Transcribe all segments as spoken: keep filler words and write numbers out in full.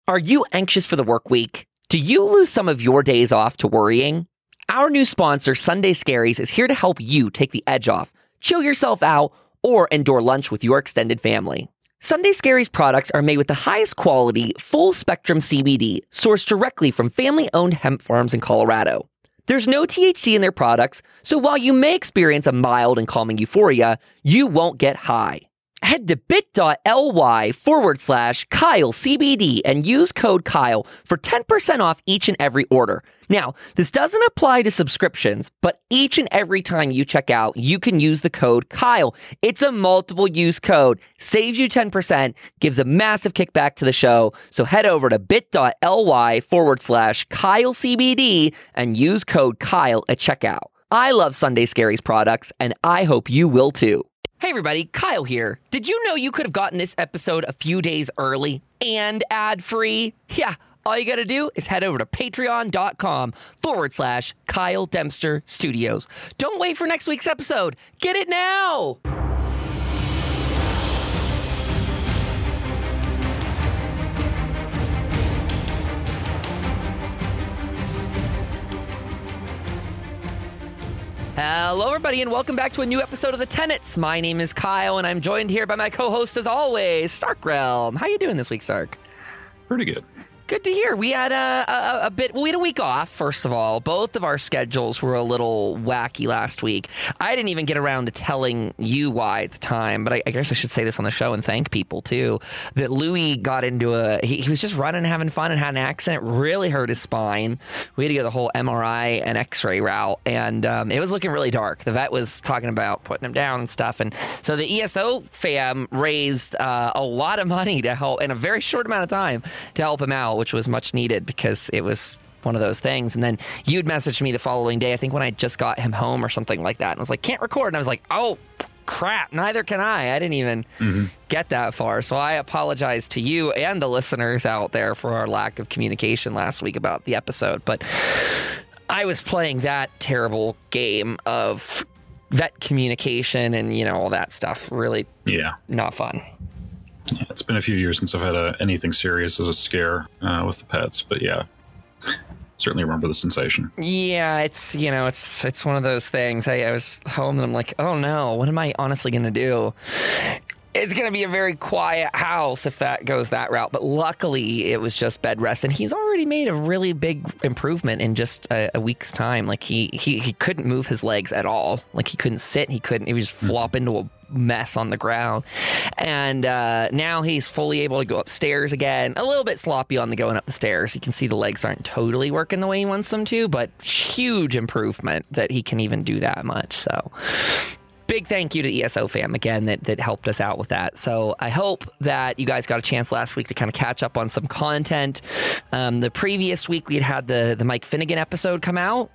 Are you anxious for the work week? Do you lose some of your days off to worrying? Our new sponsor, Sunday Scaries, is here to help you take the edge off, chill yourself out, or endure lunch with your extended family. Sunday Scaries products are made with the highest quality, full-spectrum C B D, sourced directly from family-owned hemp farms in Colorado. There's no T H C in their products, so while you may experience a mild and calming euphoria, you won't get high. Head to bit.ly forward slash Kyle C B D and use code Kyle for ten percent off each and every order. Now, this doesn't apply to subscriptions, but each and every time you check out, you can use the code Kyle. It's a multiple use code, saves you ten percent, gives a massive kickback to the show. So head over to bit.ly forward slash Kyle C B D and use code Kyle at checkout. I love Sunday Scaries products, and I hope you will too. Hey everybody, Kyle here. Did you know you could have gotten this episode a few days early and ad-free? Yeah, all you gotta do is head over to patreon.com forward slash Kyle Dempster Studios. Don't wait for next week's episode. Get it now! Hello, everybody, and welcome back to a new episode of The Tenets. My name is Kyle, and I'm joined here by my co-host, as always, Stark Realm. How you doing this week, Stark? Pretty good. Good to hear. We had a, a, a bit, we had a week off, first of all. Both of our schedules were a little wacky last week. I didn't even get around to telling you why at the time, but I, I guess I should say this on the show and thank people, too, that Louis got into a, he, he was just running and having fun and had an accident, really hurt his spine. We had to go the whole M R I and X-ray route, and um, it was looking really dark. The vet was talking about putting him down and stuff, and so the E S O fam raised uh, a lot of money to help, in a very short amount of time, to help him out, which was much needed because it was one of those things. And then you'd messaged me the following day, I think when I just got him home or something like that, and I was like, can't record. And I was like, oh, crap, neither can I. I didn't even mm-hmm. get that far. So I apologize to you and the listeners out there for our lack of communication last week about the episode. But I was playing that terrible game of vet communication and, you know, all that stuff. Really yeah, not fun. Yeah, it's been a few years since I've had a, anything serious as a scare uh, with the pets, but yeah, certainly remember the sensation. Yeah, it's, you know, it's it's one of those things. I, I was home and I'm like, oh no, what am I honestly going to do? It's going to be a very quiet house if that goes that route. But luckily, it was just bed rest. And he's already made a really big improvement in just a, a week's time. Like, he, he, he couldn't move his legs at all. Like, he couldn't sit. He couldn't. He was just flop into a mess on the ground. And uh, now he's fully able to go upstairs again. A little bit sloppy on the going up the stairs. You can see the legs aren't totally working the way he wants them to. But huge improvement that he can even do that much. So big thank you to E S O fam again that, that helped us out with that. So I hope that you guys got a chance last week to kind of catch up on some content. Um, the previous week we had had the, the Mike Finnegan episode come out.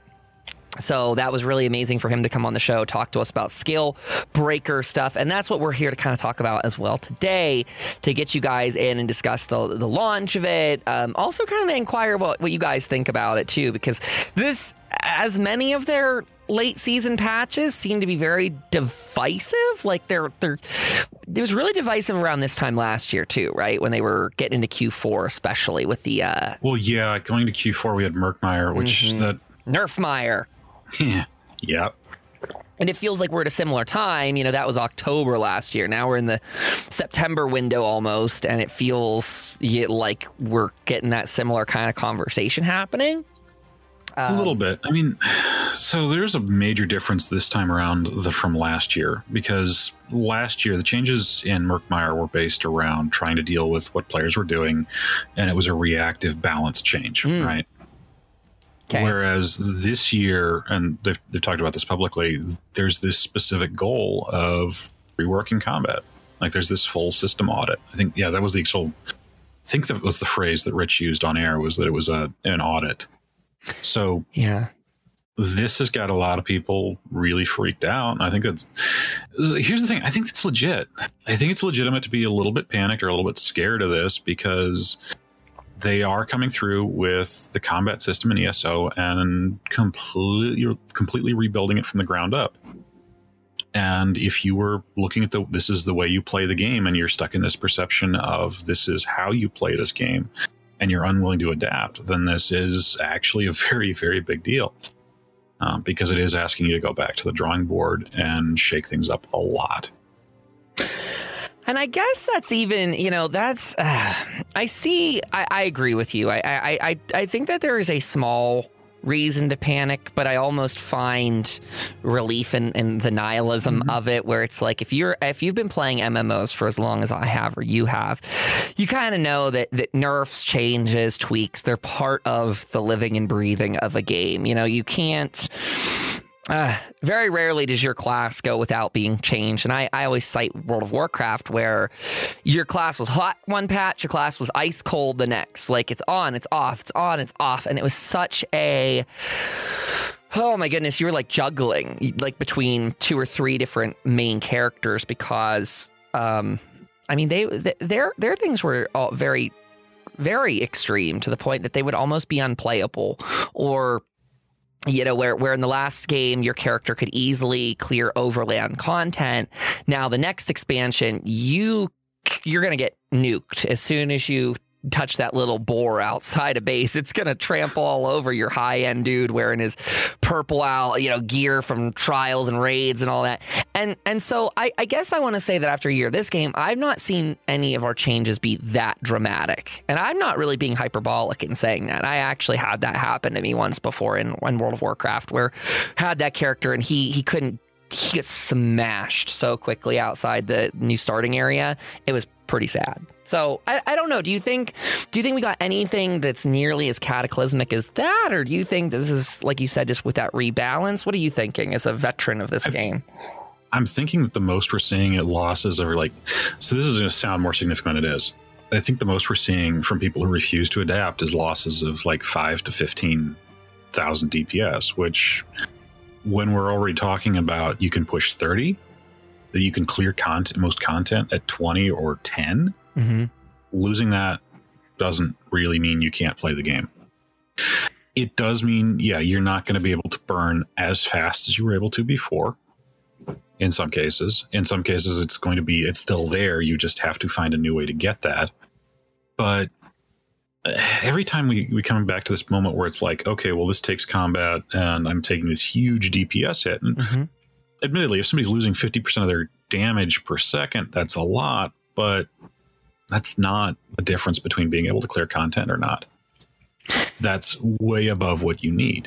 So that was really amazing for him to come on the show, talk to us about skill breaker stuff. And that's what we're here to kind of talk about as well today, to get you guys in and discuss the, the launch of it. Um, also kind of inquire what, what you guys think about it too, because this, as many of their late season patches seem to be very divisive. Like they're, they're, it was really divisive around this time last year too, right? When they were getting into Q four, especially with the, uh, well, yeah, going to Q four, we had Murkmire, which mm-hmm. that Nerfmire. Yeah. Yep. And it feels like we're at a similar time. You know, that was October last year. Now we're in the September window almost, and it feels like we're getting that similar kind of conversation happening. Um, a little bit. I mean, so there's a major difference this time around the, from last year, because last year the changes in Murkmire were based around trying to deal with what players were doing, and it was a reactive balance change, mm. right? Okay. Whereas this year, and they've, they've talked about this publicly, there's this specific goal of reworking combat. Like there's this full system audit. I think, yeah, that was the actual, I think that was the phrase that Rich used on air, was that it was a an audit. So yeah, this has got a lot of people really freaked out. And I think that's, here's the thing. I think it's legit. I think it's legitimate to be a little bit panicked or a little bit scared of this, because they are coming through with the combat system in E S O and completely, completely rebuilding it from the ground up. And if you were looking at the, this is the way you play the game, and you're stuck in this perception of this is how you play this game, and you're unwilling to adapt, then this is actually a very, very big deal. Um, because it is asking you to go back to the drawing board and shake things up a lot. And I guess that's even, you know, that's, uh, I see, I, I agree with you. I, I, I, I think that there is a small reason to panic, but I almost find relief in, in the nihilism mm-hmm. of it, where it's like, if you're, if you've been playing M M Os for as long as I have, or you have, you kind of know that, that nerfs, changes, tweaks, they're part of the living and breathing of a game. You know, you can't, Uh, very rarely does your class go without being changed. And I, I always cite World of Warcraft, where your class was hot one patch, your class was ice cold the next. Like, it's on, it's off, it's on, it's off. And it was such a, oh my goodness, you were like juggling like between two or three different main characters, because, um, I mean, they, they their, their things were all very, very extreme, to the point that they would almost be unplayable, or you know, where, where in the last game, your character could easily clear overland content. Now, the next expansion, you, you're going to get nuked as soon as you touch that little boar outside a base. It's going to trample all over your high-end dude wearing his purple out, you know, gear from trials and raids and all that. And and so I, I guess I want to say that after a year of this game, I've not seen any of our changes be that dramatic. And I'm not really being hyperbolic in saying that. I actually had that happen to me once before in, in World of Warcraft, where I had that character and he he couldn't, he gets smashed so quickly outside the new starting area. It was pretty sad. So I, I don't know. Do you think do you think we got anything that's nearly as cataclysmic as that? Or do you think this is, like you said, just with that rebalance? What are you thinking as a veteran of this I, game? I'm thinking that the most we're seeing at losses are like, so this is going to sound more significant than it is. I think the most we're seeing from people who refuse to adapt is losses of like five to fifteen thousand D P S, which, when we're already talking about you can push thirty, that you can clear content, most content at twenty or ten, mm-hmm. losing that doesn't really mean you can't play the game. It does mean, yeah, you're not going to be able to burn as fast as you were able to before. In some cases, in some cases, it's going to be, it's still there. You just have to find a new way to get that. But every time we, we come back to this moment where it's like, okay, well, this takes combat and I'm taking this huge D P S hit. And mm-hmm. admittedly, if somebody's losing fifty percent of their damage per second, that's a lot, but that's not a difference between being able to clear content or not. That's way above what you need.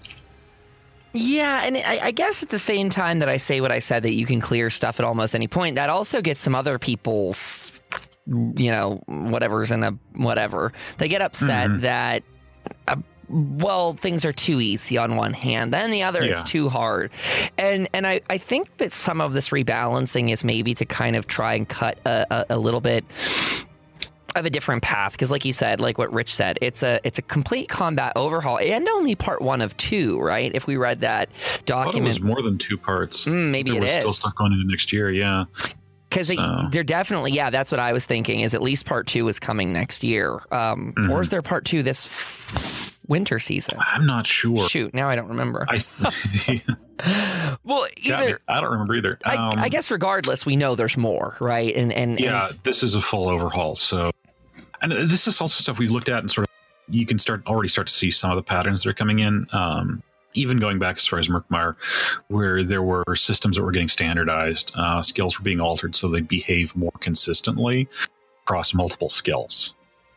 Yeah, and I, I guess at the same time that I say what I said, that you can clear stuff at almost any point, that also gets some other people's, you know, whatever's in a whatever. They get upset mm-hmm. that, uh, well, things are too easy on one hand, then the other, yeah. it's too hard. And and I, I think that some of this rebalancing is maybe to kind of try and cut a, a, a little bit of a different path, because like you said, like what Rich said, it's a it's a complete combat overhaul, and only part one of two, right? If we read that document, I thought it was more than two parts. Mm, maybe there it was is still stuff going into next year, yeah. Because so. they're definitely, yeah, that's what I was thinking. Is at least part two is coming next year, um, mm-hmm. or is there part two this f- winter season? I'm not sure. Shoot, now I don't remember. I th- well, either I don't remember either. I, um, I guess regardless, we know there's more, right? And and yeah, and, this is a full overhaul. So. And this is also stuff we've looked at, and sort of you can start already start to see some of the patterns that are coming in. Um, even going back as far as Murkmire, where there were systems that were getting standardized, uh, skills were being altered so they behave more consistently across multiple skills.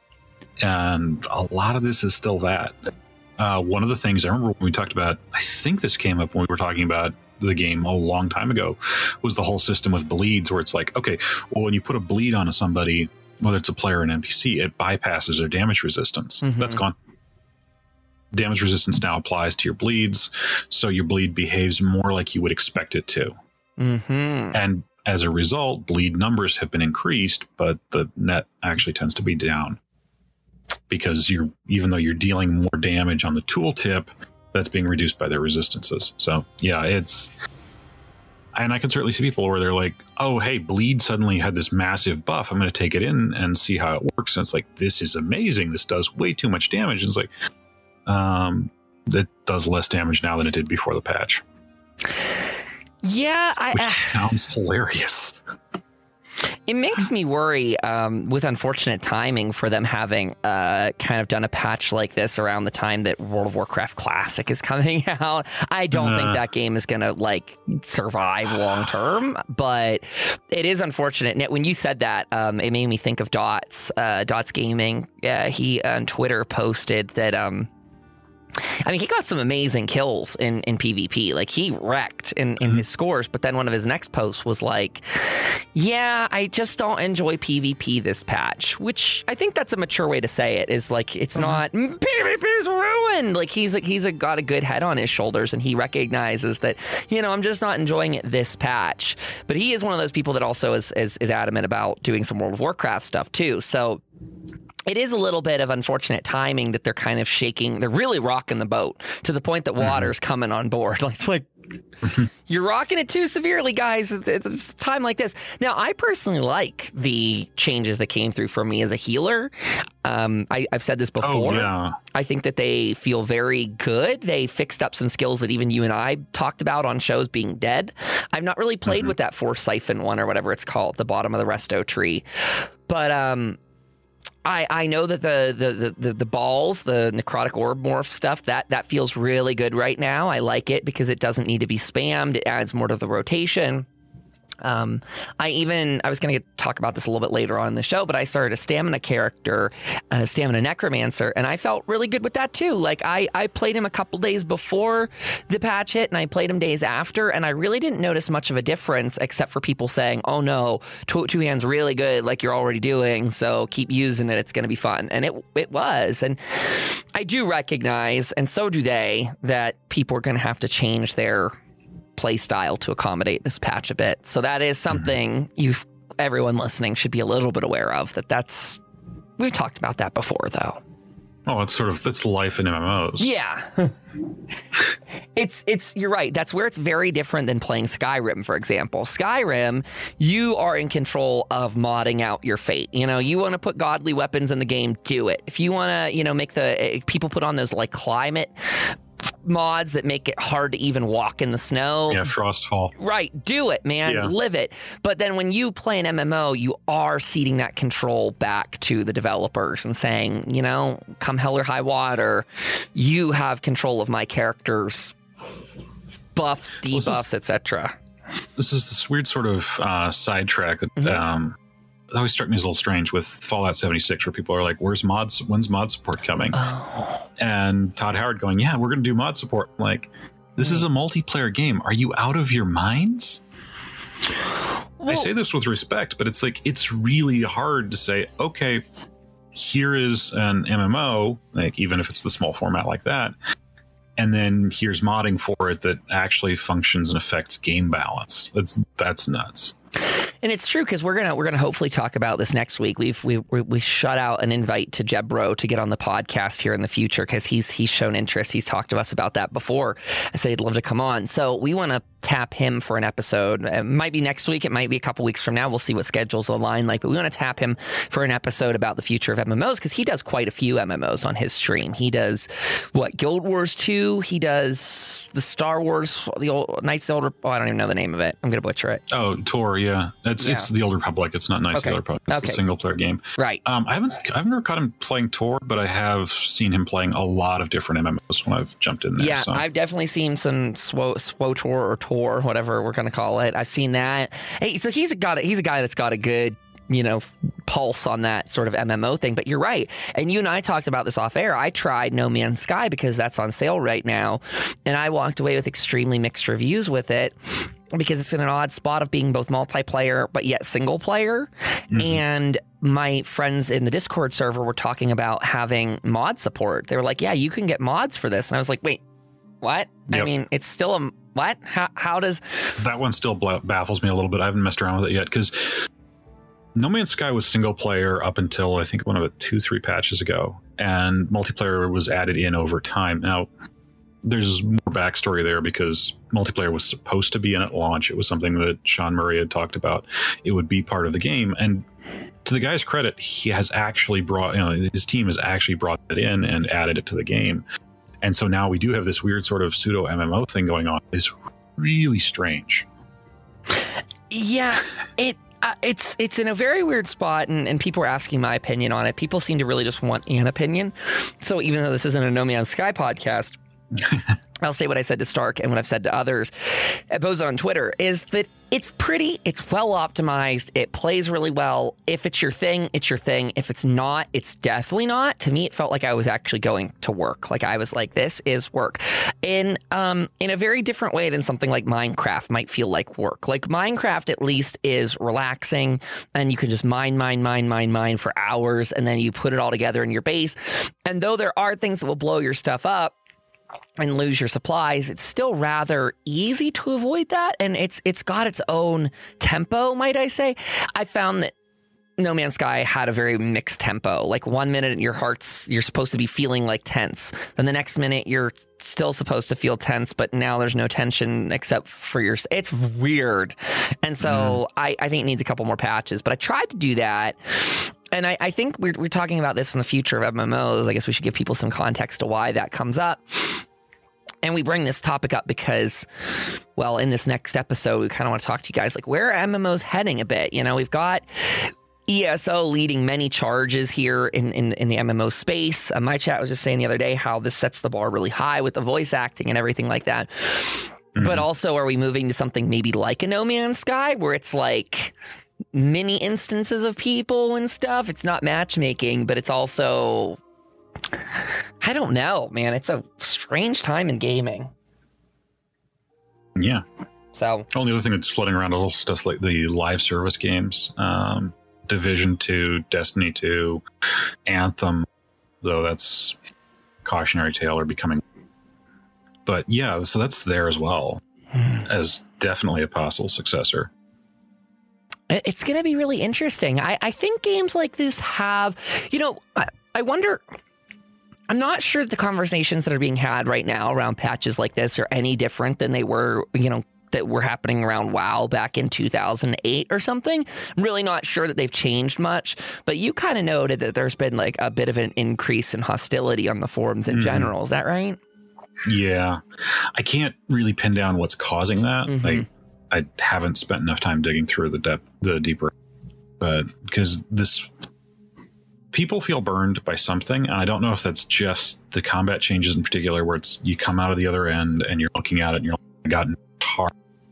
And a lot of this is still that. Uh, one of the things I remember when we talked about, I think this came up when we were talking about the game a long time ago, was the whole system with bleeds, where it's like, okay, well, when you put a bleed onto somebody, whether it's a player or an N P C, it bypasses their damage resistance. Mm-hmm. That's gone. Damage resistance now applies to your bleeds, so your bleed behaves more like you would expect it to. Mm-hmm. And as a result, bleed numbers have been increased, but the net actually tends to be down. Because you're, even though you're dealing more damage on the tooltip, that's being reduced by their resistances. So yeah, it's... And I can certainly see people where they're like, oh, hey, bleed suddenly had this massive buff. I'm going to take it in and see how it works. And it's like, this is amazing. This does way too much damage. And it's like, um, it does less damage now than it did before the patch. Yeah. I, Which uh, sounds hilarious. It makes me worry um, with unfortunate timing for them having uh, kind of done a patch like this around the time that World of Warcraft Classic is coming out. I don't uh. think that game is going to like survive long term, but it is unfortunate. And when you said that, um, it made me think of Dots, uh, Dots Gaming. Uh, he on Twitter posted that. Um, I mean, he got some amazing kills in, in PvP. Like, he wrecked in, in his scores, but then one of his next posts was like, yeah, I just don't enjoy PvP this patch, which I think that's a mature way to say it, is like, it's not, PvP's ruined. Like, he's, like, he's a, got a good head on his shoulders, and he recognizes that, you know, I'm just not enjoying it this patch. But he is one of those people that also is, is, is adamant about doing some World of Warcraft stuff, too. So it is a little bit of unfortunate timing that they're kind of shaking. They're really rocking the boat to the point that water's mm-hmm. coming on board. Like, it's like, you're rocking it too severely, guys. It's, it's a time like this. Now, I personally like the changes that came through for me as a healer. Um, I, I've said this before. Oh, yeah. I think that they feel very good. They fixed up some skills that even you and I talked about on shows being dead. I've not really played mm-hmm. with that Force Siphon one or whatever it's called at the bottom of the resto tree. But um, I, I know that the, the, the, the balls, the necrotic orb morph stuff, that, that feels really good right now. I like it because it doesn't need to be spammed. It adds more to the rotation. Um, I even, I was going to talk about this a little bit later on in the show, but I started a stamina character, a stamina necromancer, and I felt really good with that too. Like I, I played him a couple days before the patch hit and I played him days after, and I really didn't notice much of a difference except for people saying, oh no, two, two hands really good, like you're already doing, so keep using it, it's going to be fun. And it, it was. And I do recognize, and so do they, that people are going to have to change their play style to accommodate this patch a bit. So that is something you, everyone listening, should be a little bit aware of. That that's we've talked about that before, though. Oh, it's sort of that's life in M M Os. Yeah, it's it's you're right. That's where it's very different than playing Skyrim, for example. Skyrim, you are in control of modding out your fate. You know, you want to put godly weapons in the game, do it. If you want to, you know, make the people put on those like climate mods that make it hard to even walk in the snow. Yeah, Frostfall. Right, do it, man. Yeah. Live it. But then when you play an M M O, you are ceding that control back to the developers and saying, you know, come hell or high water, you have control of my characters, buffs, debuffs, et cetera. This is this weird sort of uh, sidetrack that mm-hmm. um, it always struck me as a little strange with Fallout seventy-six, where people are like, where's mods? When's mod support coming? Oh. And Todd Howard going, yeah, we're going to do mod support. I'm like, this mm. is a multiplayer game. Are you out of your minds? Well, I say this with respect, but it's like, it's really hard to say, okay, here is an M M O, like even if it's the small format like that, and then here's modding for it that actually functions and affects game balance. That's that's nuts. And it's true, because we're gonna we're gonna hopefully talk about this next week. We've we we, we shot out an invite to Jebro to get on the podcast here in the future, because he's he's shown interest. He's talked to us about that before. I said he'd love to come on. So we want to tap him for an episode. It might be next week. It might be a couple weeks from now. We'll see what schedules align like. But we want to tap him for an episode about the future of M M Os, because he does quite a few M M Os on his stream. He does what, Guild Wars two. He does the Star Wars, the old Knights of the Old Republic. Oh, I don't even know the name of it. I'm gonna butcher it. Oh, Tor. Yeah, it's yeah. it's the Old Republic. It's not Knights okay. of the Old Republic. It's okay. a single player game. Right. Um, I haven't. I've never caught him playing Tor, but I have seen him playing a lot of different M M Os when I've jumped in there. Yeah, so. I've definitely seen some Swo SWOTOR or Tor, whatever we're going to call it. I've seen that. Hey, so he's got a, he's a guy that's got a good, you know, pulse on that sort of M M O thing. But you're right. And you and I talked about this off air. I tried No Man's Sky because that's on sale right now. And I walked away with extremely mixed reviews with it, because it's in an odd spot of being both multiplayer, but yet single player. Mm-hmm. And my friends in the Discord server were talking about having mod support. They were like, yeah, you can get mods for this. And I was like, wait, what? Yep. I mean, it's still a, what? How, how does... That one still baffles me a little bit. I haven't messed around with it yet, because No Man's Sky was single player up until I think one of it two, three patches ago, and multiplayer was added in over time. Now, there's more backstory there, because multiplayer was supposed to be in at launch. It was something that Sean Murray had talked about. It would be part of the game. And to the guy's credit, he has actually brought, you know, his team has actually brought it in and added it to the game. And so now we do have this weird sort of pseudo M M O thing going on. It's really strange. Yeah, it, Uh, it's it's in a very weird spot, and, and people are asking my opinion on it. People seem to really just want an opinion. So even though this isn't a No Man's Sky podcast, I'll say what I said to Stark and what I've said to others at Bozo on Twitter is that it's pretty, it's well optimized, it plays really well. If it's your thing, it's your thing. If it's not, it's definitely not. To me, it felt like I was actually going to work. Like I was like, this is work. In um in a very different way than something like Minecraft might feel like work. Like Minecraft at least is relaxing and you can just mine, mine, mine, mine, mine for hours and then you put it all together in your base. And though there are things that will blow your stuff up and lose your supplies, it's still rather easy to avoid that. And it's it's got its own tempo, might I say. I found that No Man's Sky had a very mixed tempo. Like one minute your heart's, you're supposed to be feeling like tense. Then the next minute you're still supposed to feel tense, but now there's no tension except for your, it's weird. And so mm. I, I think it needs a couple more patches, but I tried to do that. And I, I think we're, we're talking about this in the future of M M Os. I guess we should give people some context to why that comes up. And we bring this topic up because, well, in this next episode, we kind of want to talk to you guys, like, where are M M Os heading a bit? You know, we've got E S O leading many charges here in, in, in the M M O space. Uh, my chat was just saying the other day how this sets the bar really high with the voice acting and everything like that. Mm-hmm. But also, are we moving to something maybe like a No Man's Sky where it's like mini instances of people and stuff? It's not matchmaking, but it's also, I don't know, man. It's a strange time in gaming. Yeah. So, only other thing that's floating around is all stuff like the live service games, um, Division two, Destiny two, Anthem, though that's cautionary tale or becoming. But yeah, so that's there as well as definitely a possible successor. It's going to be really interesting. I, I think games like this have, you know, I, I wonder, I'm not sure that the conversations that are being had right now around patches like this are any different than they were, you know, that were happening around WoW back in two thousand eight or something. I'm really not sure that they've changed much, but you kind of noted that there's been like a bit of an increase in hostility on the forums in mm-hmm. general. Is that right? Yeah. I can't really pin down what's causing that. Mm-hmm. I, I haven't spent enough time digging through the depth, the deeper, but because this, people feel burned by something. And I don't know if that's just the combat changes in particular, where it's, you come out of the other end and you're looking at it and you're like, gotten hard.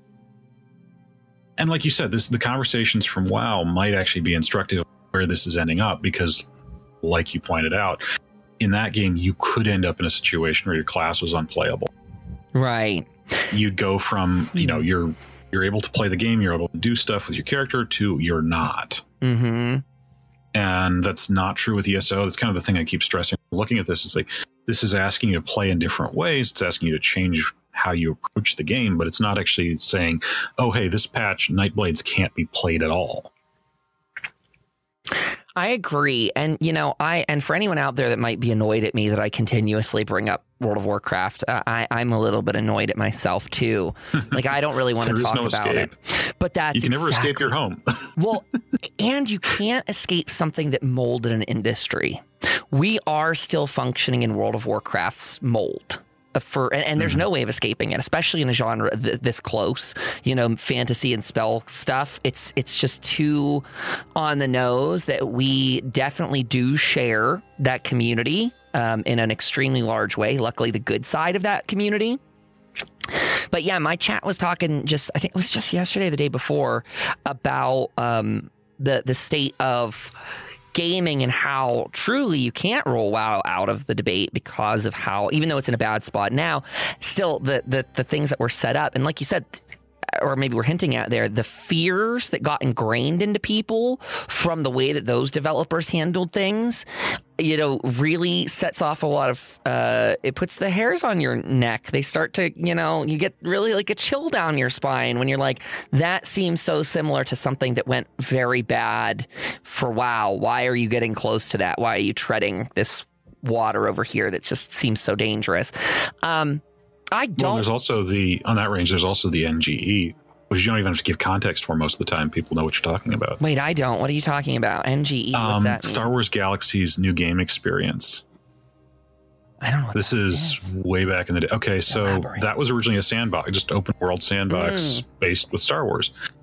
And like you said, this, the conversations from WoW might actually be instructive of where this is ending up, because like you pointed out, in that game, you could end up in a situation where your class was unplayable. Right. You'd go from, you know, you're, you're able to play the game, you're able to do stuff with your character, to you're not. Mm-hmm. And that's not true with E S O. That's kind of the thing I keep stressing. Looking at this, it's like, this is asking you to play in different ways. It's asking you to change how you approach the game, but it's not actually saying, oh, hey, this patch, Nightblades can't be played at all. I agree. And, you know, I, and for anyone out there that might be annoyed at me that I continuously bring up World of Warcraft, uh, I, I'm a little bit annoyed at myself too. Like, I don't really want to talk no about escape. it, but that's, you can never exactly, escape your home. Well, and you can't escape something that molded an industry. We are still functioning in World of Warcraft's mold. For and, and there's mm-hmm. no way of escaping it, especially in a genre th- this close. You know, fantasy and spell stuff. It's it's just too on the nose that we definitely do share that community um, in an extremely large way. Luckily, the good side of that community. But yeah, my chat was talking just I think it was just yesterday, or the day before, about um, the the state of gaming and how truly you can't roll WoW out of the debate because of how, even though it's in a bad spot now, still the the the things that were set up, and like you said, or maybe we're hinting at there, the fears that got ingrained into people from the way that those developers handled things, you know, really sets off a lot of, uh, it puts the hairs on your neck. They start to, you know, you get really like a chill down your spine when you're like, that seems so similar to something that went very bad for WoW. Why are you getting close to that? Why are you treading this water over here that just seems so dangerous? Um, I don't. Well, there's also the, on that range, there's also the N G E, which you don't even have to give context for most of the time. People know what you're talking about. Wait, I don't. What are you talking about? N G E? What's um, that mean? Star Wars Galaxy's new game experience. I don't know what this is, is way back in the day. Okay, so Elaborate. That was originally a sandbox, just open world sandbox mm. based with Star Wars.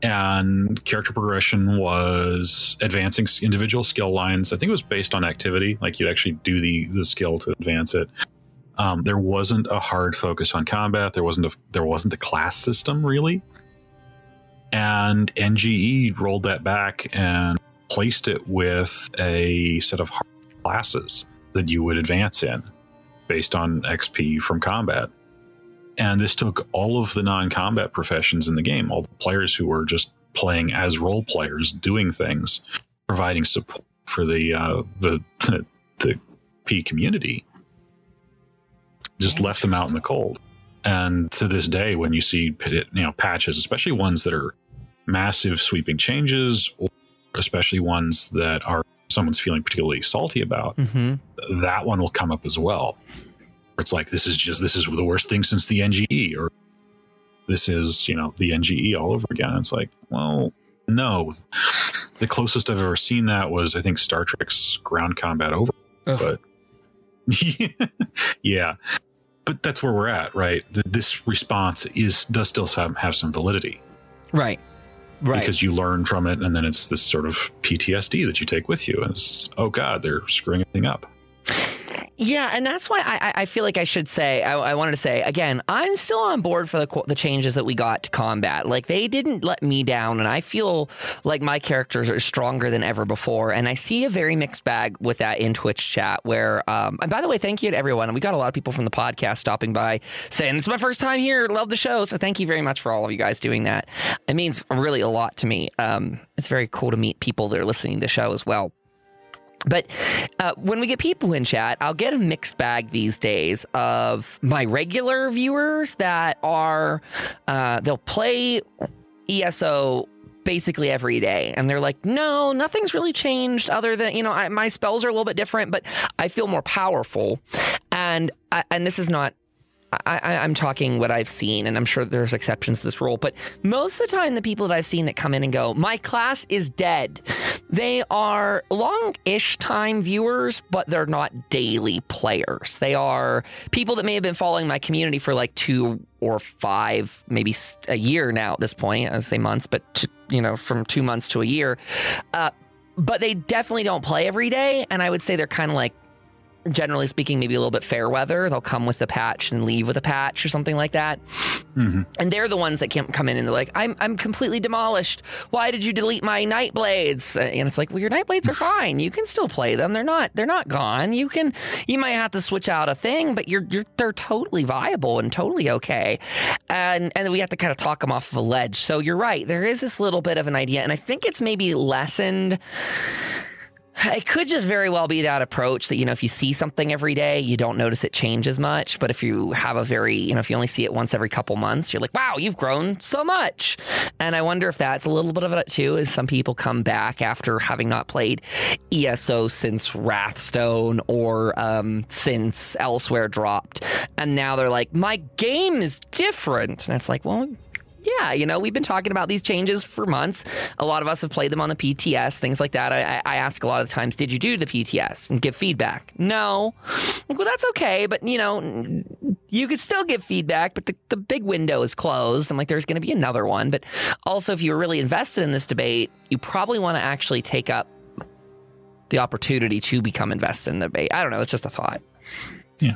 And character progression was advancing individual skill lines. I think it was based on activity, like you'd actually do the the skill to advance it. Um, there wasn't a hard focus on combat. There wasn't a there wasn't a class system really. And N G E rolled that back and placed it with a set of hard classes that you would advance in based on X P from combat. And this took all of the non-combat professions in the game, all the players who were just playing as role players, doing things, providing support for the uh, the, the the P community, just left them out in the cold. And to this day, when you see you know patches, especially ones that are massive sweeping changes, or especially ones that are someone's feeling particularly salty about, mm-hmm. that one will come up as well. It's like, this is just, this is the worst thing since the N G E, or this is, you know, the N G E all over again. It's like, well, no. The closest I've ever seen that was, I think, Star Trek's Ground Combat Over. Ugh. But yeah, but that's where we're at, right? This response is does still have, have some validity. Right. Right. Because you learn from it, and then it's this sort of P T S D that you take with you. And it's, oh God, they're screwing everything up. Yeah, and that's why I, I feel like I should say, I, I wanted to say, again, I'm still on board for the, the changes that we got to combat. Like, they didn't let me down, and I feel like my characters are stronger than ever before. And I see a very mixed bag with that in Twitch chat where, um, and by the way, thank you to everyone. And we got a lot of people from the podcast stopping by saying, it's my first time here, love the show. So thank you very much for all of you guys doing that. It means really a lot to me. Um, it's very cool to meet people that are listening to the show as well. But uh, when we get people in chat, I'll get a mixed bag these days of my regular viewers that are, uh, they'll play E S O basically every day. And they're like, no, nothing's really changed other than, you know, I, my spells are a little bit different, but I feel more powerful. And, I, and this is not, I, I'm talking what I've seen, and I'm sure there's exceptions to this rule, but most of the time the people that I've seen that come in and go, my class is dead, they are long-ish time viewers, but they're not daily players. They are people that may have been following my community for like two or five, maybe a year now at this point. I say months, but to, you know, from two months to a year. Uh, but they definitely don't play every day, and I would say they're kind of like, generally speaking, maybe a little bit fair weather. They'll come with a patch and leave with a patch or something like that. Mm-hmm. And they're the ones that can come in and they're like, I'm I'm completely demolished. Why did you delete my night blades? And it's like, well, your night blades are fine. You can still play them. They're not they're not gone. You can you might have to switch out a thing, but you're you're they're totally viable and totally okay. And and we have to kind of talk them off of a ledge. So you're right. There is this little bit of an idea, and I think it's maybe lessened. It could just very well be that approach that, you know, if you see something every day, you don't notice it change as much. But if you have a very, you know, if you only see it once every couple months, you're like, wow, you've grown so much. And I wonder if that's a little bit of it too, is some people come back after having not played E S O since Wrathstone or um, since Elsewhere dropped. And now they're like, my game is different. And it's like, well, yeah, you know, we've been talking about these changes for months. A lot of us have played them on the P T S, things like that. I, I ask a lot of the times, did you do the P T S and give feedback? No. Well, that's okay. But, you know, you could still give feedback, but the, the big window is closed. I'm like, there's going to be another one. But also, if you're really invested in this debate, you probably want to actually take up the opportunity to become invested in the debate. I don't know. It's just a thought. Yeah.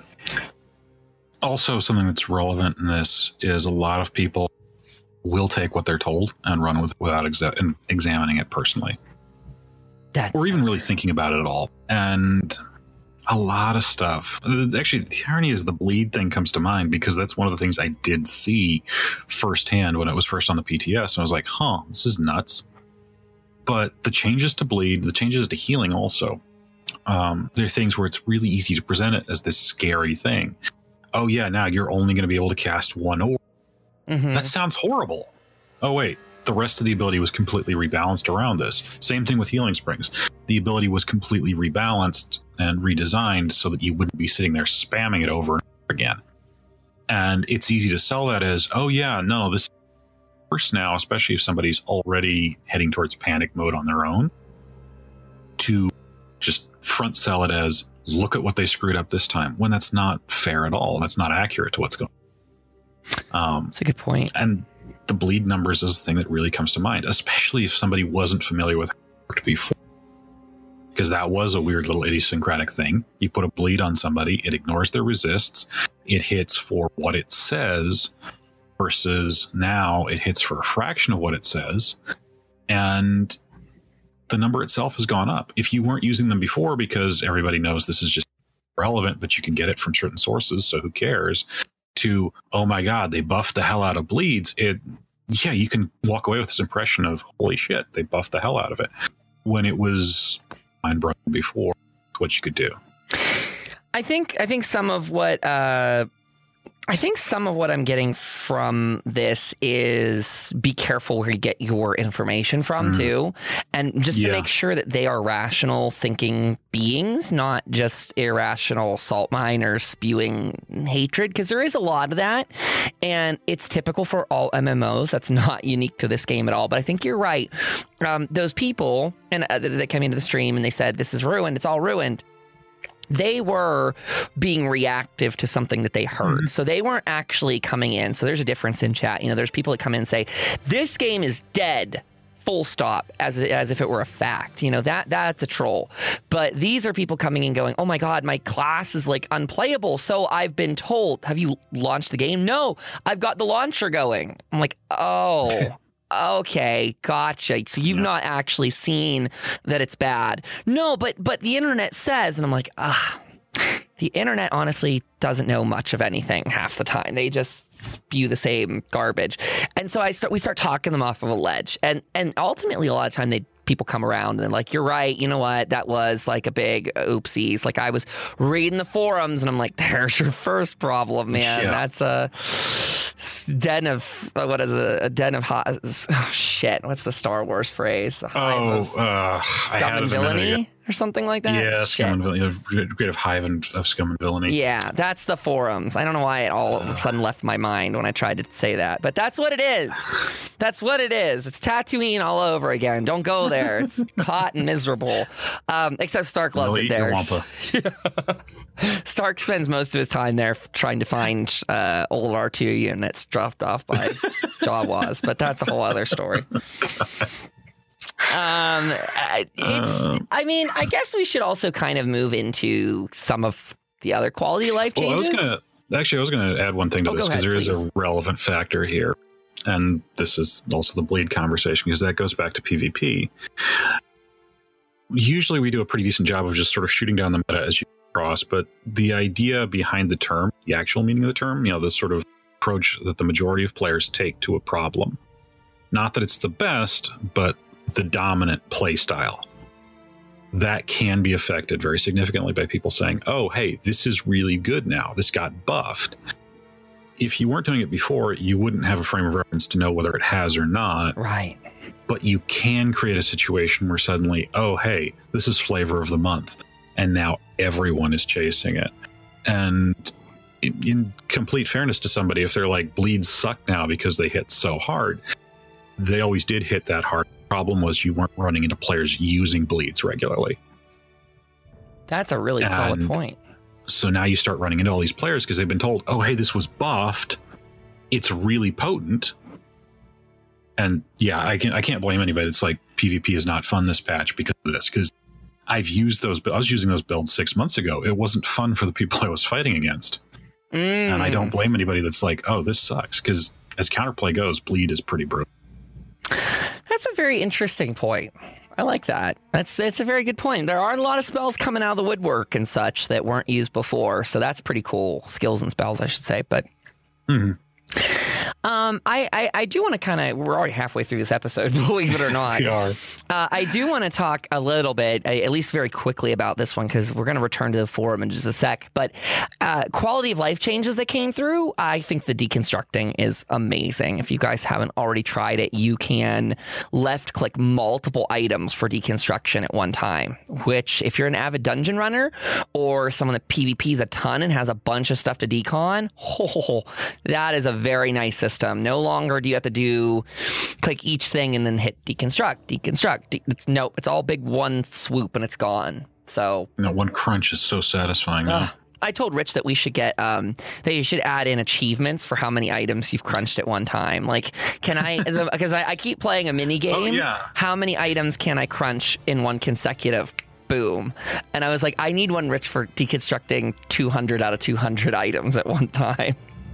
Also, something that's relevant in this is a lot of people will take what they're told and run with without exa- examining it personally. That's or even so really true. thinking about it at all. And a lot of stuff. Actually, the irony is the bleed thing comes to mind because that's one of the things I did see firsthand when it was first on the P T S. And I was like, huh, this is nuts. But the changes to bleed, the changes to healing also, um, there are things where it's really easy to present it as this scary thing. Oh yeah, now you're only going to be able to cast one orb. Mm-hmm. That sounds horrible. Oh, wait. The rest of the ability was completely rebalanced around this. Same thing with Healing Springs. The ability was completely rebalanced and redesigned so that you wouldn't be sitting there spamming it over and over again. And it's easy to sell that as, oh, yeah, no, this is worse now, especially if somebody's already heading towards panic mode on their own, to just front sell it as, look at what they screwed up this time, when that's not fair at all. That's not accurate to what's going on. Um, That's a good point. And the bleed numbers is the thing that really comes to mind, especially if somebody wasn't familiar with how it worked before. Because that was a weird little idiosyncratic thing. You put a bleed on somebody, it ignores their resists, it hits for what it says, versus now it hits for a fraction of what it says, and the number itself has gone up. If you weren't using them before because everybody knows this is just relevant, but you can get it from certain sources, so who cares, to, oh my God, they buffed the hell out of bleeds, it, yeah, you can walk away with this impression of, holy shit, they buffed the hell out of it. When it was mind broken before, what you could do. I think I think some of what uh, I think some of what I'm getting from this is be careful where you get your information from mm. too, and just yeah. to make sure that they are rational thinking beings, not just irrational salt miners spewing hatred, because there is a lot of that, and it's typical for all M M Os. That's not unique to this game at all. But I think you're right. Um, those people and uh, that came into the stream and they said this is ruined. It's all ruined. They were being reactive to something that they heard. Mm-hmm. So they weren't actually coming in. So there's a difference in chat. You know, there's people that come in and say, this game is dead, full stop, as, as if it were a fact. You know, that that's a troll. But these are people coming in going, oh my God, my class is like unplayable. So I've been told, have you launched the game? No, I've got the launcher going. I'm like, oh. Okay, gotcha. So you've yeah. not actually seen that it's bad. No, but but the internet says, and I'm like, ah, the internet honestly doesn't know much of anything half the time. They just spew the same garbage. And so I start we start talking them off of a ledge. And and ultimately a lot of time they people come around and they're like, you're right, you know what, that was like a big oopsies. Like I was reading the forums and I'm like, there's your first problem, man. Yeah. That's a den of, what is it, a den of hot, oh shit, what's the Star Wars phrase? A hive oh, of uh, scum and villainy or something like that? Yeah, shit. Scum and villainy, great of hive and of scum and villainy. Yeah, that's the forums. I don't know why it all of a sudden left my mind when I tried to say that, but that's what it is. That's what it is. It's Tatooine all over again. Don't go there. It's hot and miserable. Um, except Stark loves no, it there. Stark spends most of his time there trying to find uh, old R two units dropped off by Jawas, but that's a whole other story. Um, it's. Uh, I mean, I guess we should also kind of move into some of the other quality of life changes. Well, I was gonna actually, I was going to add one thing to oh, this because there please. is a relevant factor here, and this is also the bleed conversation because that goes back to PvP. Usually, we do a pretty decent job of just sort of shooting down the meta as you cross, but the idea behind the term, the actual meaning of the term, you know, the sort of approach that the majority of players take to a problem. Not that it's the best, but the dominant play style. That can be affected very significantly by people saying, oh, hey, this is really good now. This got buffed. If you weren't doing it before, you wouldn't have a frame of reference to know whether it has or not. Right. But you can create a situation where suddenly, oh, hey, this is flavor of the month. And now everyone is chasing it. And in, in complete fairness to somebody, if they're like, bleeds suck now because they hit so hard, they always did hit that hard. The problem was you weren't running into players using bleeds regularly. That's a really and solid point. So now you start running into all these players because they've been told, oh, hey, this was buffed. It's really potent. And yeah, I, can, I can't blame anybody that's like, PvP is not fun this patch because of this. Because I've used those, I was using those builds six months ago. It wasn't fun for the people I was fighting against. Mm. And I don't blame anybody that's like, oh, this sucks. Because as counterplay goes, bleed is pretty brutal. That's a very interesting point. I like that. That's that's a very good point. There are a lot of spells coming out of the woodwork and such that weren't used before, so that's pretty cool. Skills and spells, I should say. But mm-hmm. um, I, I I do want to kind of. We're already halfway through this episode, believe it or not. We are. Uh, I do want to talk a little bit, at least very quickly, about this one because we're going to return to the forum in just a sec. But uh, quality of life changes that came through, I think the deconstructing is amazing. If you guys haven't already tried it, you can left click multiple items for deconstruction at one time, which if you're an avid dungeon runner or someone that PvPs a ton and has a bunch of stuff to decon, oh, that is a very nice system. No longer do you have to do click each thing and then hit deconstruct, deconstruct. It's nope. It's all big one swoop and it's gone. So no, one crunch is so satisfying. Uh, I told Rich that we should get um that you should add in achievements for how many items you've crunched at one time. Like, can I? Because I, I keep playing a mini game. Oh, yeah. How many items can I crunch in one consecutive? Boom. And I was like, I need one, Rich, for deconstructing two hundred out of two hundred items at one time.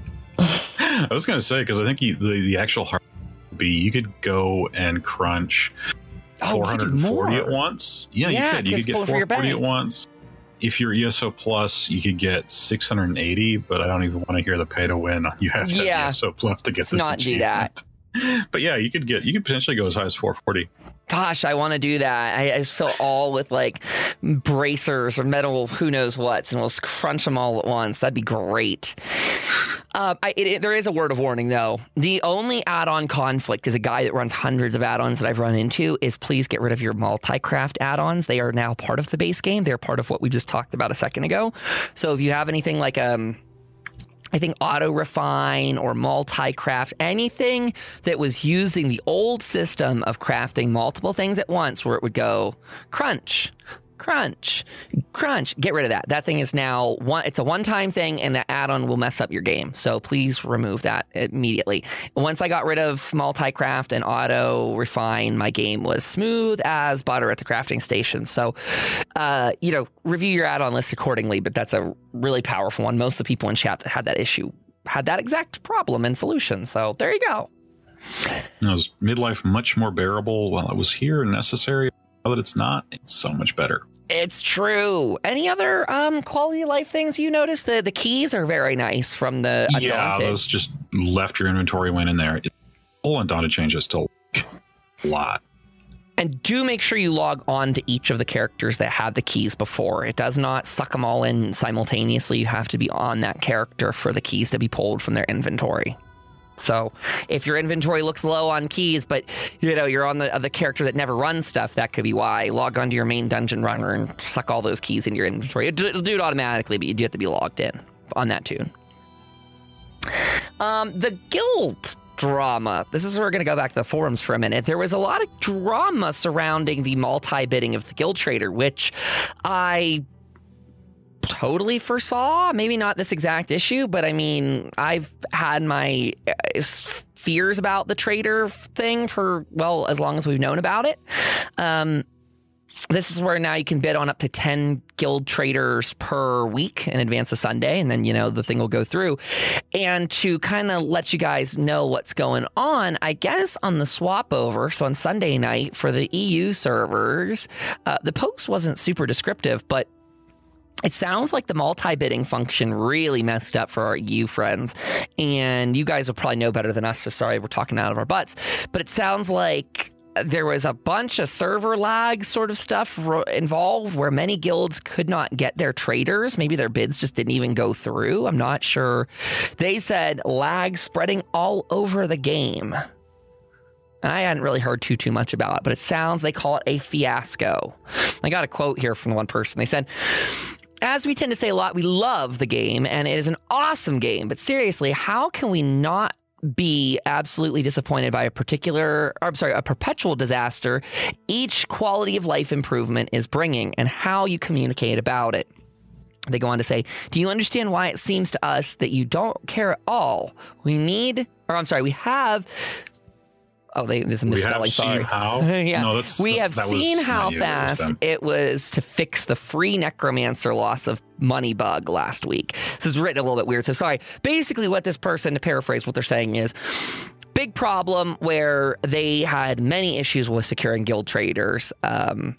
I was going to say, because I think you, the the actual hard would be you could go and crunch Oh, four you could hundred forty do at more. once. Yeah, Yeah, you could. You 'cause could get pull it for your four forty at bank. once. If you're E S O Plus, you could get six hundred eighty, but I don't even want to hear the pay to win. You have to Yeah. have E S O Plus to get this not do that. achievement. But yeah, you could get you could potentially go as high as four forty. Gosh, I want to do that. I, I just feel all with like bracers or metal, who knows what's, and we'll just crunch them all at once. That'd be great. Um, I, it, it, there is a word of warning, though. The only add-on conflict is a guy that runs hundreds of add-ons that I've run into is please get rid of your multi-craft add-ons. They are now part of the base game. They're part of what we just talked about a second ago. So if you have anything like um. I think auto refine or multi-craft, anything that was using the old system of crafting multiple things at once where it would go crunch, crunch, crunch, get rid of that. That thing is now one, it's a one-time thing and that add-on will mess up your game. So please remove that immediately. Once I got rid of multi-craft and auto refine, my game was smooth as butter at the crafting station. So, uh, you know, review your add-on list accordingly, but that's a really powerful one. Most of the people in chat that had that issue had that exact problem and solution. So there you go. It was midlife much more bearable while it was here and necessary. Now that it's not, it's so much better. It's true. Any other um, quality of life things you noticed? The the keys are very nice from the Undaunted. Yeah, those just left your inventory, went in there. It, whole Undaunted changes still a lot. And do make sure you log on to each of the characters that had the keys before. It does not suck them all in simultaneously. You have to be on that character for the keys to be pulled from their inventory. So if your inventory looks low on keys, but you know you're on the the character that never runs stuff, that could be why. Log on to your main dungeon runner and suck all those keys into your inventory. It'll, it'll do it automatically, but you do have to be logged in on that tune. Um, the guild drama. This is where we're going to go back to the forums for a minute. There was a lot of drama surrounding the multi-bidding of the guild trader, which I totally foresaw. Maybe not this exact issue, but I mean, I've had my uh, fears about the trader thing for, well, as long as we've known about it. Um, this is where now you can bid on up to ten guild traders per week in advance of Sunday, and then, you know, the thing will go through. And to kind of let you guys know what's going on, I guess on the swap over, so on Sunday night for the E U servers, uh, the post wasn't super descriptive, but it sounds like the multi-bidding function really messed up for our E U friends, and you guys will probably know better than us, so sorry we're talking out of our butts, but it sounds like there was a bunch of server lag sort of stuff involved where many guilds could not get their traders. Maybe their bids just didn't even go through. I'm not sure. They said lag spreading all over the game. And I hadn't really heard too, too much about it, but it sounds, they call it a fiasco. I got a quote here from one person. They said, as we tend to say a lot, we love the game and it is an awesome game, but seriously, how can we not be absolutely disappointed by a particular, or I'm sorry, a perpetual disaster each quality of life improvement is bringing and how you communicate about it? They go on to say, do you understand why it seems to us that you don't care at all? We need, or I'm sorry, we have, oh, they, this is misspelling, we have sorry. Seen how? yeah. No, that's, we have that seen was how you, fast it was, it was to fix the free necromancer loss of money bug last week. This is written a little bit weird, so sorry. Basically what this person, to paraphrase what they're saying is, big problem where they had many issues with securing guild traders. Um,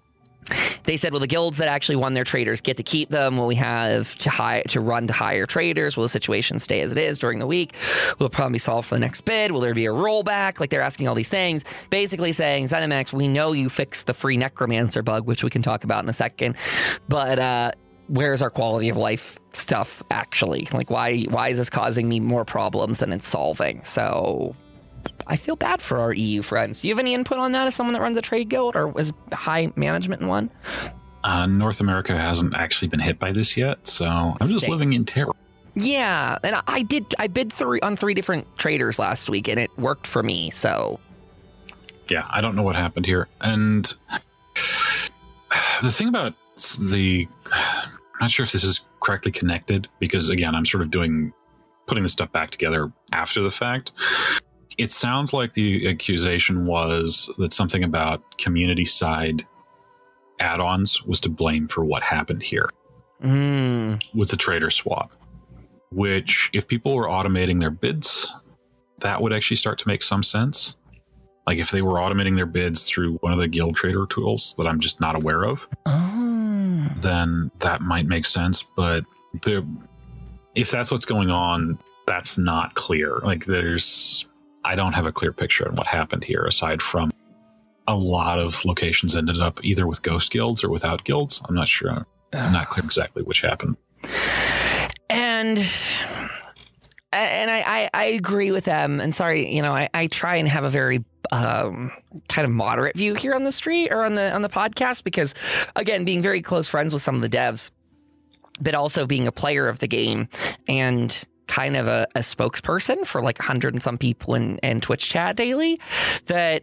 They said, well, the guilds that actually won their traders get to keep them. Will we have to hire to run to hire traders? Will the situation stay as it is during the week? Will it probably be solved for the next bid? Will there be a rollback? Like, they're asking all these things, basically saying, ZeniMax, we know you fixed the free necromancer bug, which we can talk about in a second, but uh, where's our quality of life stuff actually? Like, why why is this causing me more problems than it's solving? So I feel bad for our E U friends. Do you have any input on that as someone that runs a trade guild or is high management in one? Uh, North America hasn't actually been hit by this yet, so I'm just Same. living in terror. Yeah, and I did. I bid three on three different traders last week, and it worked for me. So yeah, I don't know what happened here. And the thing about the not sure if this is correctly connected because, again, I'm sort of doing putting this stuff back together after the fact. It sounds like the accusation was that something about community side add-ons was to blame for what happened here mm. with the trader swap, which if people were automating their bids, that would actually start to make some sense. Like if they were automating their bids through one of the guild trader tools that I'm just not aware of, oh. then that might make sense. But the, if that's what's going on, that's not clear. Like there's, I don't have a clear picture on what happened here, aside from a lot of locations ended up either with ghost guilds or without guilds. I'm not sure. I'm not clear exactly which happened. And and I, I, I agree with them. And sorry, you know, I, I try and have a very um, kind of moderate view here on the street or on the on the podcast, because again, being very close friends with some of the devs, but also being a player of the game and kind of a, a spokesperson for like a hundred and some people in, in Twitch chat daily, that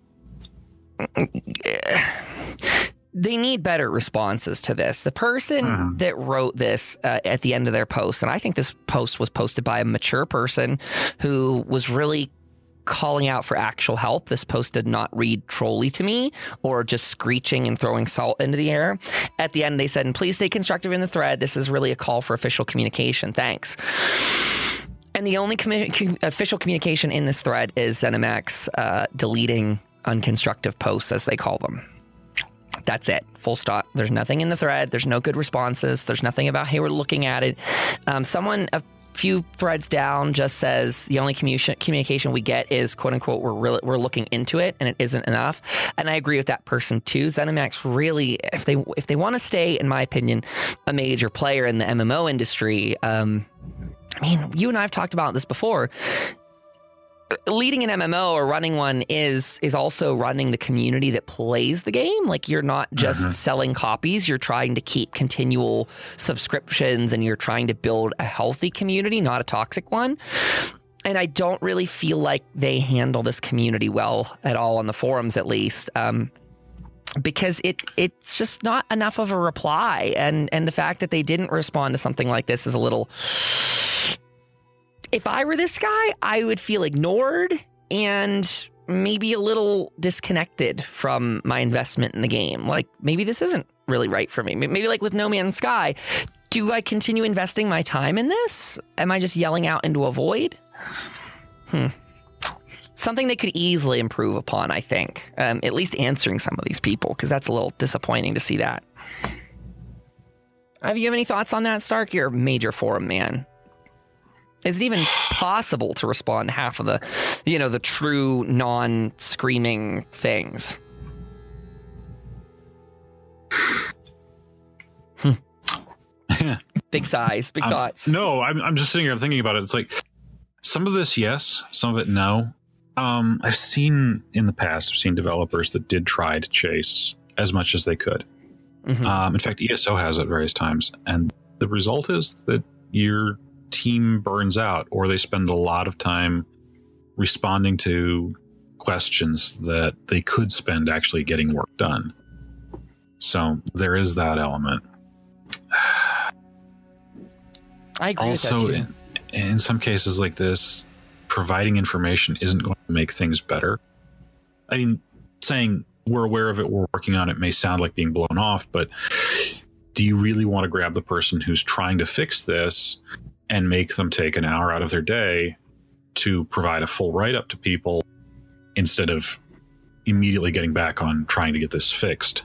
they need better responses to this. The person mm. that wrote this uh, at the end of their post, and I think this post was posted by a mature person who was really calling out for actual help. This post did not read trolly to me or just screeching and throwing salt into the air. At the end, they said, and please stay constructive in the thread. This is really a call for official communication. Thanks. And the only commu- official communication in this thread is ZeniMax uh, deleting unconstructive posts, as they call them. That's it. Full stop. There's nothing in the thread. There's no good responses. There's nothing about, hey, we're looking at it. Um, someone a few threads down just says the only commu- communication we get is, quote unquote, we're really, we're looking into it, and it isn't enough. And I agree with that person too. ZeniMax really, if they if they want to stay, in my opinion, a major player in the M M O industry, um, I mean, you and I have talked about this before. Leading an M M O or running one is is also running the community that plays the game. Like, you're not just mm-hmm. selling copies, you're trying to keep continual subscriptions, and you're trying to build a healthy community, not a toxic one. And I don't really feel like they handle this community well at all on the forums, at least. Um, because it it's just not enough of a reply. And and the fact that they didn't respond to something like this is a little... If I were this guy, I would feel ignored and maybe a little disconnected from my investment in the game. Like, maybe this isn't really right for me. Maybe like with No Man's Sky, do I continue investing my time in this? Am I just yelling out into a void? Hmm. Something they could easily improve upon, I think. Um, at least answering some of these people, because that's a little disappointing to see that. Have you have any thoughts on that, Stark? You're a major forum man. Is it even possible to respond to half of the, you know, the true non-screaming things? Big sighs, big I'm, thoughts. No, I'm, I'm just sitting here. I'm thinking about it. It's like some of this, yes, some of it, no. Um, I've seen in the past, I've seen developers that did try to chase as much as they could. Mm-hmm. Um, in fact, E S O has at various times. And the result is that you're team burns out, or they spend a lot of time responding to questions that they could spend actually getting work done. So there is that element. I agree also, with that too. In, in some cases like this, providing information isn't going to make things better. I mean, saying we're aware of it, we're working on it may sound like being blown off, but do you really want to grab the person who's trying to fix this and make them take an hour out of their day to provide a full write-up to people instead of immediately getting back on trying to get this fixed?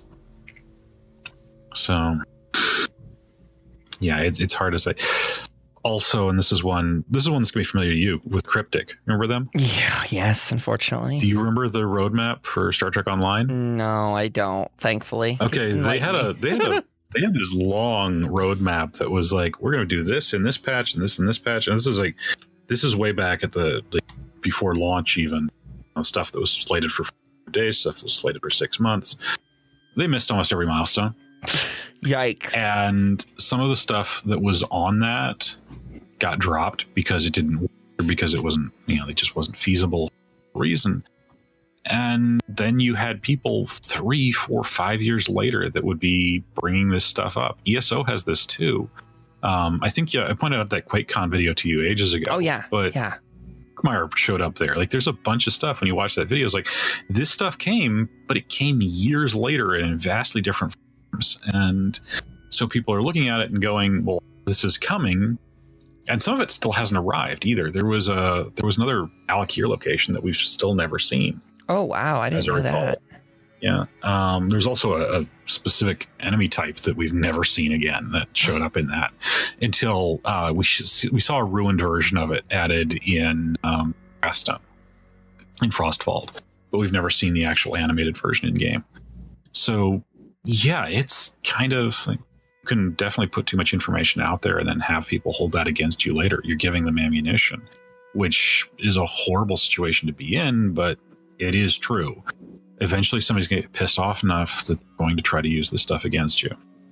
So, yeah, it's it's hard to say. Also, and this is one this is one that's gonna be familiar to you, with Cryptic. Remember them? Yeah, yes, unfortunately. Do you remember the roadmap for Star Trek Online? No, I don't, thankfully. Okay, they had a they had a They had this long roadmap that was like, we're going to do this in this patch and this in this patch. And this is like, this is way back at the, like, before launch even. You know, stuff that was slated for four days, stuff that was slated for six months. They missed almost every milestone. Yikes. And some of the stuff that was on that got dropped because it didn't work, or because it wasn't, you know, it just wasn't feasible reason. And then you had people three, four, five years later that would be bringing this stuff up. E S O has this too. Um, I think yeah, I pointed out that QuakeCon video to you ages ago. Oh yeah, but yeah. Meyer showed up there. Like, there's a bunch of stuff when you watch that video. It's like, this stuff came, but it came years later in vastly different forms. And so people are looking at it and going, well, this is coming. And some of it still hasn't arrived either. There was a there was another Alakir location that we've still never seen. Oh wow, I didn't know that. Yeah. Um, there's also a, a specific enemy type that we've never seen again that showed up in that until uh, we sh- we saw a ruined version of it added in um, Wrathstone, in Frostfall, but we've never seen the actual animated version in game. So yeah, it's kind of like, you can definitely put too much information out there and then have people hold that against you later. You're giving them ammunition, which is a horrible situation to be in, but it is true. Eventually somebody's going to get pissed off enough that they're going to try to use this stuff against you.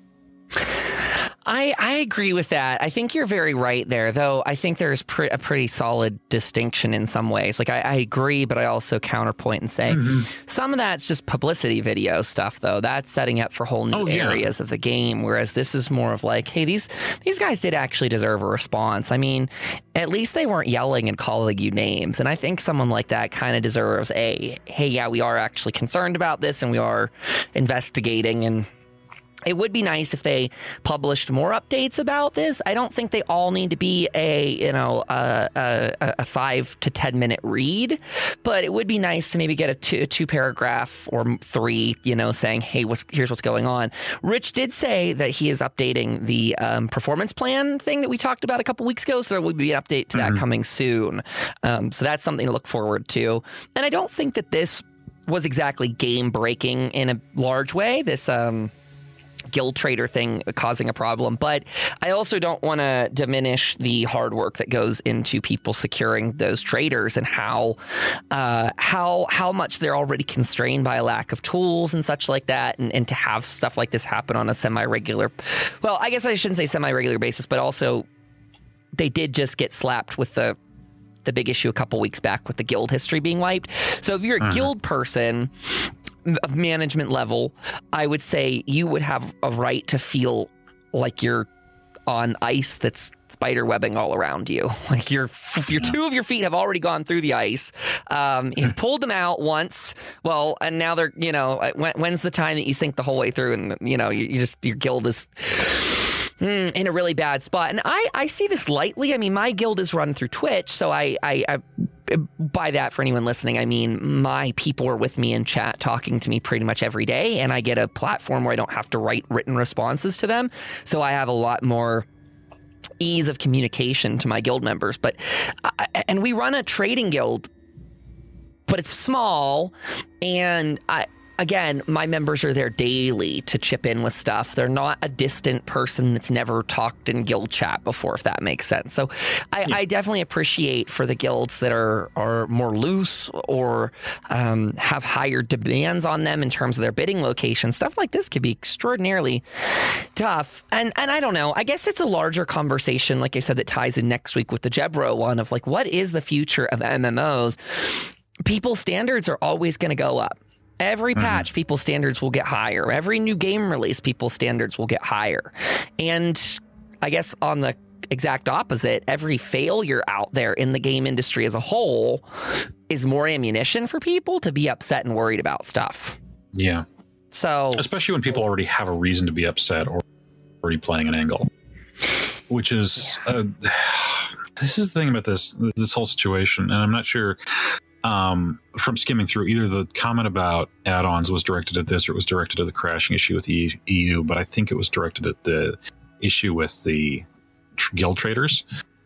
I, I agree with that. I think you're very right there, though. I think there's pre- a pretty solid distinction in some ways. Like, I, I agree, but I also counterpoint and say mm-hmm. some of that's just publicity video stuff, though. That's setting up for whole new oh, yeah. areas of the game, whereas this is more of like, hey, these these guys did actually deserve a response. I mean, at least they weren't yelling and calling you names. And I think someone like that kind of deserves a, hey, yeah, we are actually concerned about this and we are investigating. And it would be nice if they published more updates about this. I don't think they all need to be a, you know, a, a, a five to ten minute read, but it would be nice to maybe get a two, a two paragraph or three, you know, saying, hey, what's, here's what's going on. Rich did say that he is updating the um, performance plan thing that we talked about a couple weeks ago. So there will be an update to mm-hmm. that coming soon. Um, so that's something to look forward to. And I don't think that this was exactly game breaking in a large way. This, um, guild trader thing causing a problem, but I also don't want to diminish the hard work that goes into people securing those traders and how uh, how how much they're already constrained by a lack of tools and such like that, and, and to have stuff like this happen on a semi-regular, well, I guess I shouldn't say semi-regular basis, but also they did just get slapped with the the big issue a couple weeks back with the guild history being wiped. So if you're a uh-huh. guild person of management level, I would say you would have a right to feel like you're on ice that's spider webbing all around you. Like your your two of your feet have already gone through the ice. Um, you've pulled them out once. Well, and now they're, you know, when, when's the time that you sink the whole way through and, you know, you, you just, your guild is mm, in a really bad spot. And I, I see this lightly. I mean, my guild is run through Twitch, so I, I, I by that, for anyone listening, I mean, my people are with me in chat talking to me pretty much every day, and I get a platform where I don't have to write written responses to them. So I have a lot more ease of communication to my guild members. But I, and we run a trading guild, but it's small, and I again, my members are there daily to chip in with stuff. They're not a distant person that's never talked in guild chat before, if that makes sense. So I, yeah. I definitely appreciate for the guilds that are are more loose or um, have higher demands on them in terms of their bidding location. Stuff like this could be extraordinarily tough. And and I don't know. I guess it's a larger conversation, like I said, that ties in next week with the Jebro one of like, what is the future of M M Os? People's standards are always going to go up. Every patch, mm-hmm. people's standards will get higher. Every new game release, people's standards will get higher. And I guess on the exact opposite, every failure out there in the game industry as a whole is more ammunition for people to be upset and worried about stuff. Yeah. So, especially when people already have a reason to be upset or already playing an angle, which is, yeah. uh, this is the thing about this, this whole situation. And I'm not sure... Um, from skimming through, either the comment about add-ons was directed at this or it was directed at the crashing issue with the E U, but I think it was directed at the issue with the tr- guild traders.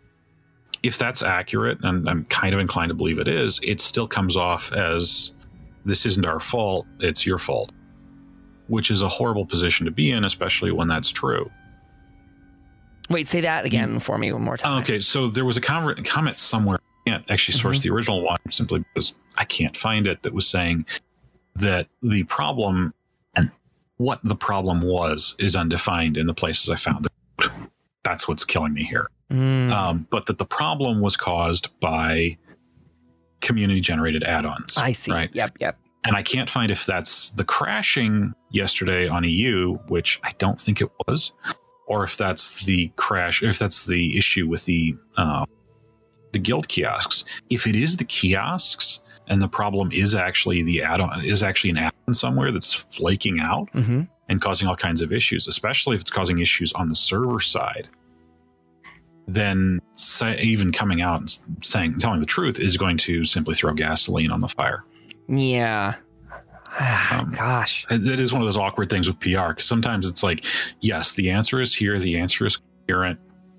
If that's accurate, and I'm kind of inclined to believe it is, it still comes off as this isn't our fault, it's your fault, which is a horrible position to be in, especially when that's true. Wait, say that again for me one more time. Okay, so there was a com- comment somewhere. Can't actually source mm-hmm. the original one simply because I can't find it, that was saying that the problem and what the problem was is undefined in the places I found it. That's what's killing me here. Mm. Um, but that the problem was caused by community generated add-ons. I see. Right. Yep. Yep. And I can't find if that's the crashing yesterday on E U, which I don't think it was, or if that's the crash, if that's the issue with the uh, the guild kiosks. If it is the kiosks, and the problem is actually the add-on is actually an add-on somewhere that's flaking out mm-hmm. and causing all kinds of issues, especially if it's causing issues on the server side, then say, even coming out and saying, telling the truth is going to simply throw gasoline on the fire. Yeah. Um, Gosh. That is one of those awkward things with P R, because sometimes it's like, yes, the answer is here. The answer is coherent.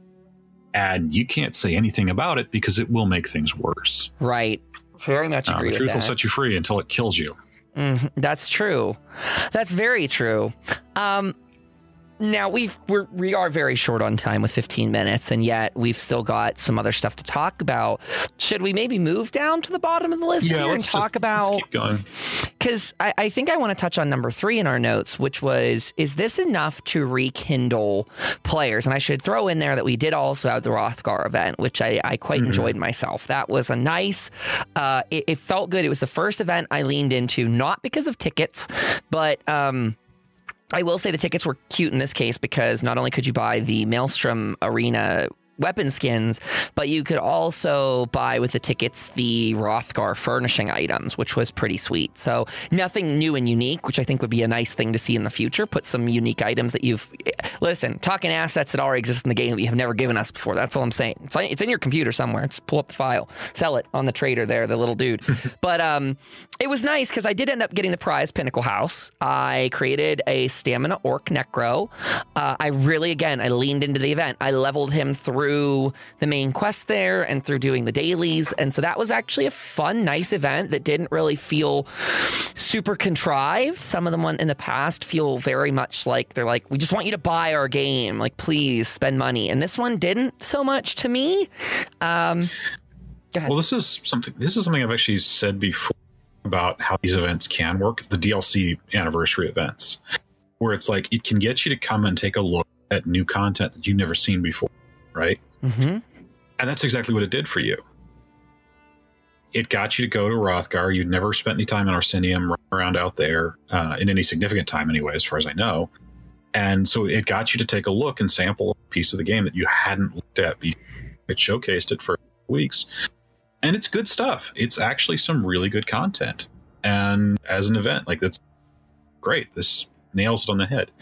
And you can't say anything about it because it will make things worse. Right. Very much agree uh, the with truth that. will set you free until it kills you. Mm, that's true. That's very true. Um, now we've we're, we are very short on time with fifteen minutes, and yet we've still got some other stuff to talk about. Should we maybe move down to the bottom of the list yeah, here let's and talk just, about? Let's keep going. Because I, I think I want to touch on number three in our notes, which was, is this enough to rekindle players? And I should throw in there that we did also have the Rothgar event, which I, I quite mm-hmm. enjoyed myself. That was a nice, uh, it, it felt good. It was the first event I leaned into, not because of tickets, but um, I will say the tickets were cute in this case because not only could you buy the Maelstrom Arena weapon skins, but you could also buy with the tickets the Rothgar furnishing items, which was pretty sweet. So nothing new and unique, which I think would be a nice thing to see in the future. Put some unique items that you've... Listen, talking assets that already exist in the game that you have never given us before. That's all I'm saying. It's, it's in your computer somewhere. Just pull up the file. Sell it on the trader there, the little dude. But um, it was nice because I did end up getting the prize Pinnacle House. I created a Stamina Orc Necro. Uh, I really, again, I leaned into the event. I leveled him through through the main quest there and through doing the dailies. And so that was actually a fun, nice event that didn't really feel super contrived. Some of them in the past feel very much like they're like, we just want you to buy our game. Like, please spend money. And this one didn't so much to me. Um, go ahead. Well, this is something, this is something I've actually said before about how these events can work. The D L C anniversary events, where it's like, it can get you to come and take a look at new content that you've never seen before. Right? Mm-hmm. And that's exactly what it did for you. It got you to go to Rothgar. You'd never spent any time in Arsenium, running around out there, uh, in any significant time anyway, as far as I know. And so it got you to take a look and sample a piece of the game that you hadn't looked at before. It showcased it for weeks. And it's good stuff. It's actually some really good content. And as an event, like, that's great. This nails it on the head.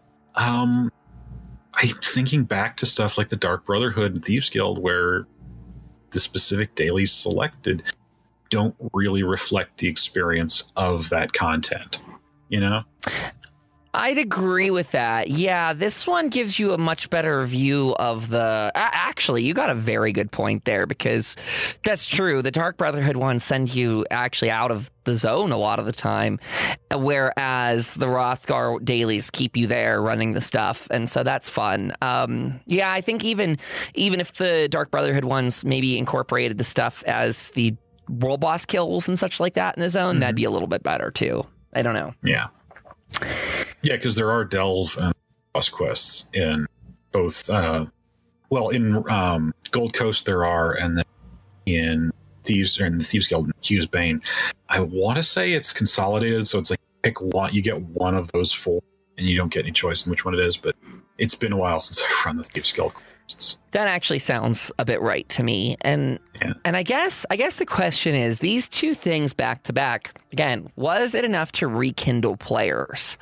Um... I'm thinking back to stuff like the Dark Brotherhood and Thieves Guild, where the specific dailies selected don't really reflect the experience of that content, you know? I'd agree with that. Yeah, this one gives you a much better view of the... Actually, you got a very good point there, because that's true. The Dark Brotherhood ones send you actually out of the zone a lot of the time, whereas the Rothgar dailies keep you there running the stuff, and so that's fun. Um, yeah, I think even even if the Dark Brotherhood ones maybe incorporated the stuff as the world boss kills and such like that in the zone, mm-hmm. that'd be a little bit better too. I don't know. Yeah. Yeah, because there are delve and boss quests in both. Uh, well, in um, Gold Coast there are, and then in Thieves or in the Thieves Guild, Hughes Bane. I want to say it's consolidated, so it's like pick one. You get one of those four, and you don't get any choice in which one it is. But it's been a while since I've run the Thieves Guild quests. That actually sounds a bit right to me, and yeah. and I guess I guess the question is, these two things back to back. Again, was it enough to rekindle players?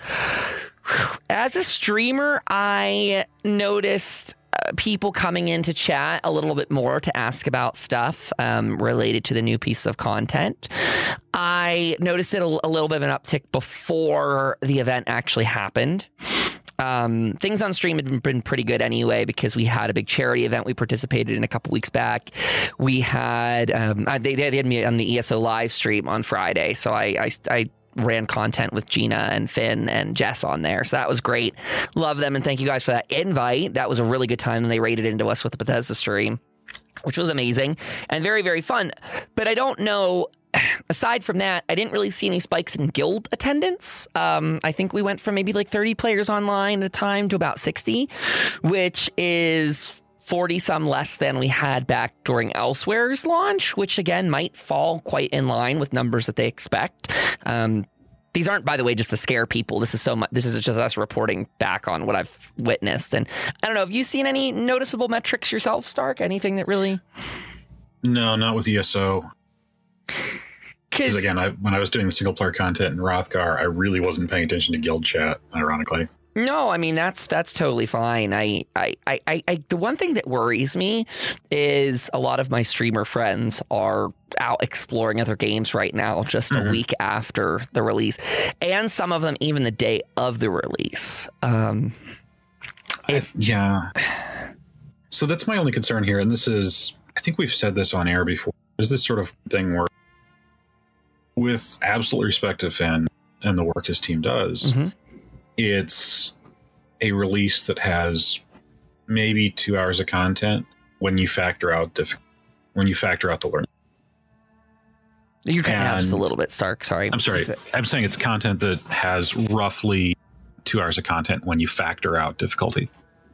As a streamer, I noticed uh, people coming into chat a little bit more to ask about stuff um, related to the new piece of content. I noticed it a, a little bit of an uptick before the event actually happened. Um, things on stream had been pretty good anyway, because we had a big charity event we participated in a couple weeks back. We had um, they, they had me on the E S O live stream on Friday, so I, I, I ran content with Gina and Finn and Jess on there, so that was great. Love them, and thank you guys for that invite. That was a really good time, and they raided into us with the Bethesda stream, which was amazing and very, very fun. But I don't know, aside from that, I didn't really see any spikes in guild attendance. Um, I think we went from maybe like thirty players online at a time to about sixty, which is forty some less than we had back during Elsewhere's launch, which again might fall quite in line with numbers that they expect. Um, these aren't, by the way, just to scare people. This is so much. This is just us reporting back on what I've witnessed. And I don't know. Have you seen any noticeable metrics yourself, Stark? Anything that really? No, not with E S O. Because again, I, when I was doing the single player content in Hrothgar, I really wasn't paying attention to guild chat, ironically. No, I mean, that's that's totally fine. I, I, I, I, the one thing that worries me is a lot of my streamer friends are out exploring other games right now, just mm-hmm. a week after the release, and some of them even the day of the release. Um, it, I, yeah. So that's my only concern here, and this is, I think we've said this on air before. Is this sort of thing where, with absolute respect to Finn and the work his team does. Mm-hmm. It's a release that has maybe two hours of content when you factor out diff- when you factor out the learning. You're cutting out just a little bit, Stark. Sorry. I'm sorry. I'm saying it's content that has roughly two hours of content when you factor out difficulty.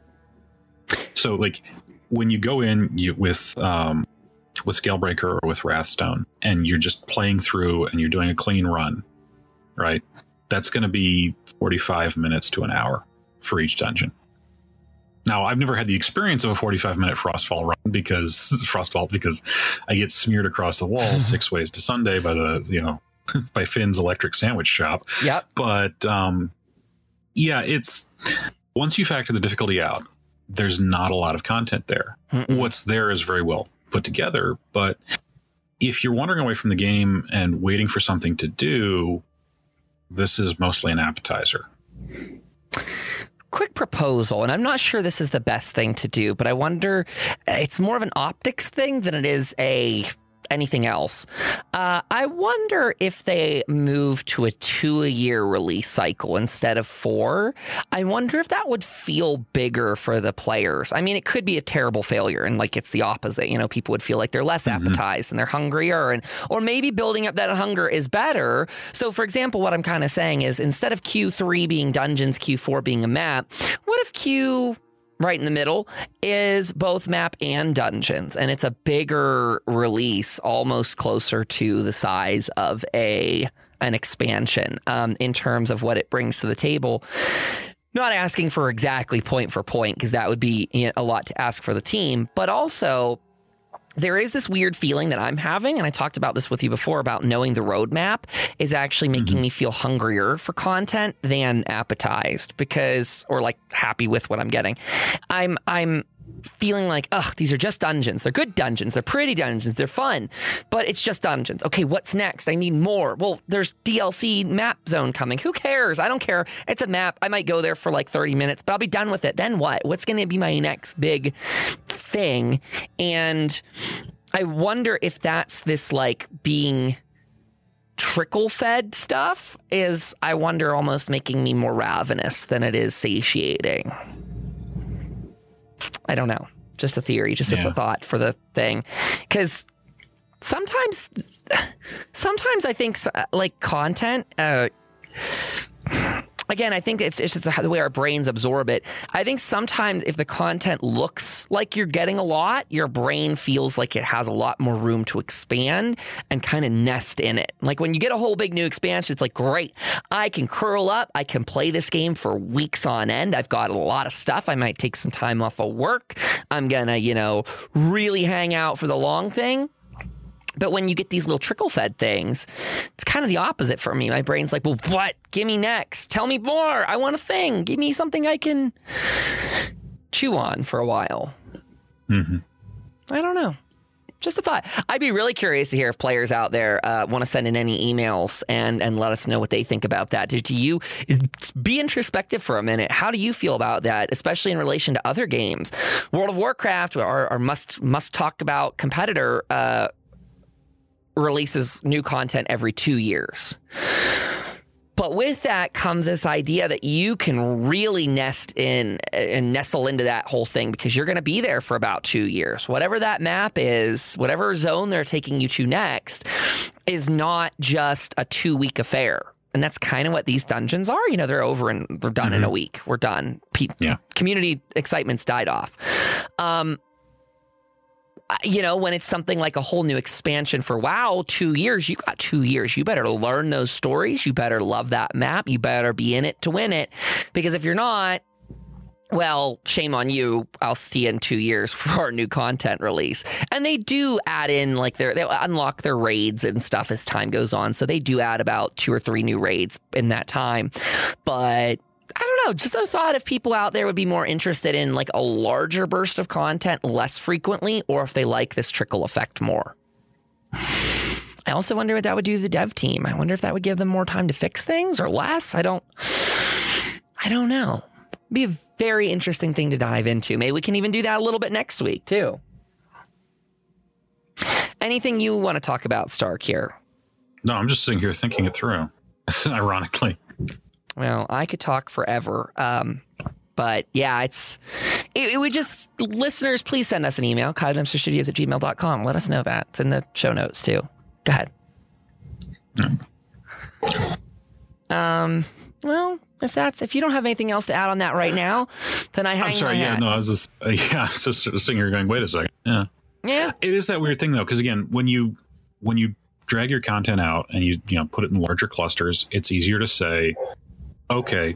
So, like, when you go in you, with um, with Scalebreaker or with Wrathstone, and you're just playing through and you're doing a clean run, right? That's going to be forty-five minutes to an hour for each dungeon. Now, I've never had the experience of a forty-five minute Frostfall run because Frostfall because I get smeared across the wall six ways to Sunday by the you know by Finn's Electric Sandwich Shop. Yep. But um, yeah, it's once you factor the difficulty out, there's not a lot of content there. Mm-mm. What's there is very well put together, but if you're wandering away from the game and waiting for something to do, this is mostly an appetizer. Quick proposal, and I'm not sure this is the best thing to do, but I wonder, it's more of an optics thing than it is a anything else. Uh, I wonder if they move to a two a year release cycle instead of four. I wonder if that would feel bigger for the players. I mean, it could be a terrible failure and like it's the opposite. You know, people would feel like they're less mm-hmm. appetized and they're hungrier, and or maybe building up that hunger is better. So, for example, what I'm kind of saying is instead of Q three being dungeons, Q four being a map, what if Q right in the middle is both map and dungeons, and it's a bigger release, almost closer to the size of a an expansion um, in terms of what it brings to the table. Not asking for exactly point for point, because that would be you know, a lot to ask for the team, but also there is this weird feeling that I'm having, and I talked about this with you before, about knowing the roadmap is actually making mm-hmm. me feel hungrier for content than appetized, because, or like happy with what I'm getting. I'm, I'm feeling like, ugh, these are just dungeons. They're good dungeons. They're pretty dungeons. They're fun, but it's just dungeons. Okay, what's next? I need more. Well, there's D L C map zone coming. Who cares? I don't care. It's a map. I might go there for like thirty minutes, but I'll be done with it. Then what? What's going to be my next big thing? And I wonder if that's this like being trickle fed stuff is, I wonder, almost making me more ravenous than it is satiating. I don't know. Just a theory, just yeah. a thought for the thing. Because sometimes, sometimes I think like content, uh, again, I think it's, it's just the way our brains absorb it. I think sometimes if the content looks like you're getting a lot, your brain feels like it has a lot more room to expand and kind of nest in it. Like when you get a whole big new expansion, it's like, great, I can curl up. I can play this game for weeks on end. I've got a lot of stuff. I might take some time off of work. I'm going to, you know, really hang out for the long thing. But when you get these little trickle-fed things, it's kind of the opposite for me. My brain's like, well, what? Give me next. Tell me more. I want a thing. Give me something I can chew on for a while. Mm-hmm. I don't know. Just a thought. I'd be really curious to hear if players out there uh, want to send in any emails and, and let us know what they think about that. Do, do you is, be introspective for a minute? How do you feel about that, especially in relation to other games? World of Warcraft, our, our must must talk about competitor, uh, releases new content every two years. But with that comes this idea that you can really nest in and nestle into that whole thing, because you're going to be there for about two years. Whatever that map is, whatever zone they're taking you to next, is not just a two-week affair. And that's kind of what these dungeons are. You know, they're over and they're done mm-hmm. in a week. We're done. Pe- yeah. Community excitement's died off. Um, you know, when it's something like a whole new expansion for WoW, two years, you got two years. You better learn those stories. You better love that map. You better be in it to win it. Because if you're not, well, shame on you. I'll see you in two years for our new content release. And they do add in, like, their, they unlock their raids and stuff as time goes on. So they do add about two or three new raids in that time. But I don't know, just a thought if people out there would be more interested in like a larger burst of content less frequently, or if they like this trickle effect more. I also wonder what that would do to the dev team. I wonder if that would give them more time to fix things or less. I don't, I don't know. It'd be a very interesting thing to dive into. Maybe we can even do that a little bit next week too. Anything you want to talk about, Stark, here? No, I'm just sitting here thinking it through, ironically. Well, I could talk forever. Um, but yeah, it's, it, it would just, listeners, please send us an email, kyle dempster studios at gmail dot com. Let us know that. It's in the show notes too. Go ahead. Um, well, if that's, if you don't have anything else to add on that right now, then I hang I'm sorry. my Yeah, hat. no, I was just, uh, yeah, I was just sort of sitting here going, wait a second. Yeah. Yeah. It is that weird thing though. Cause again, when you, when you drag your content out and you, you know, put it in larger clusters, it's easier to say, okay,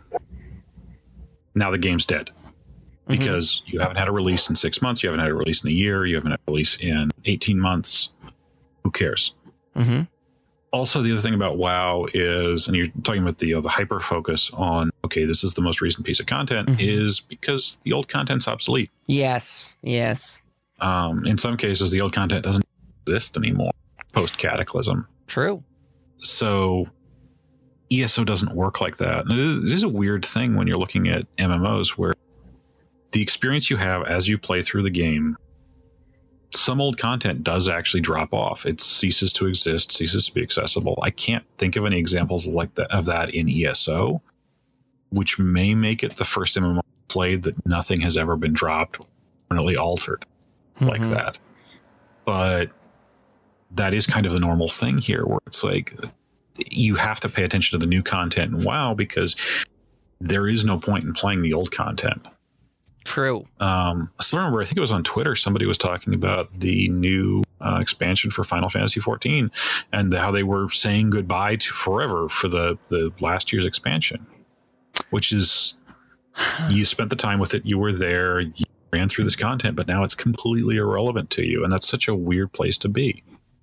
now the game's dead because mm-hmm. you haven't had a release in six months. You haven't had a release in a year. You haven't had a release in eighteen months. Who cares? Mm-hmm. Also, the other thing about WoW is, and you're talking about the, uh, the hyper focus on, okay, this is the most recent piece of content mm-hmm. is because the old content's obsolete. Yes. Yes. Um, in some cases, the old content doesn't exist anymore post Cataclysm. True. So E S O doesn't work like that. And it is, it is a weird thing when you're looking at M M Os where the experience you have as you play through the game, some old content does actually drop off. It ceases to exist, ceases to be accessible. I can't think of any examples like that of that in E S O, which may make it the first M M O played that nothing has ever been dropped or permanently altered mm-hmm. like that. But that is kind of the normal thing here where it's like, you have to pay attention to the new content in WoW because there is no point in playing the old content. True. Um, I still remember, I think it was on Twitter, somebody was talking about the new uh, expansion for Final Fantasy fourteen and the, how they were saying goodbye to forever for the, the last year's expansion, which is you spent the time with it. You were there, you ran through this content, but now it's completely irrelevant to you. And that's such a weird place to be.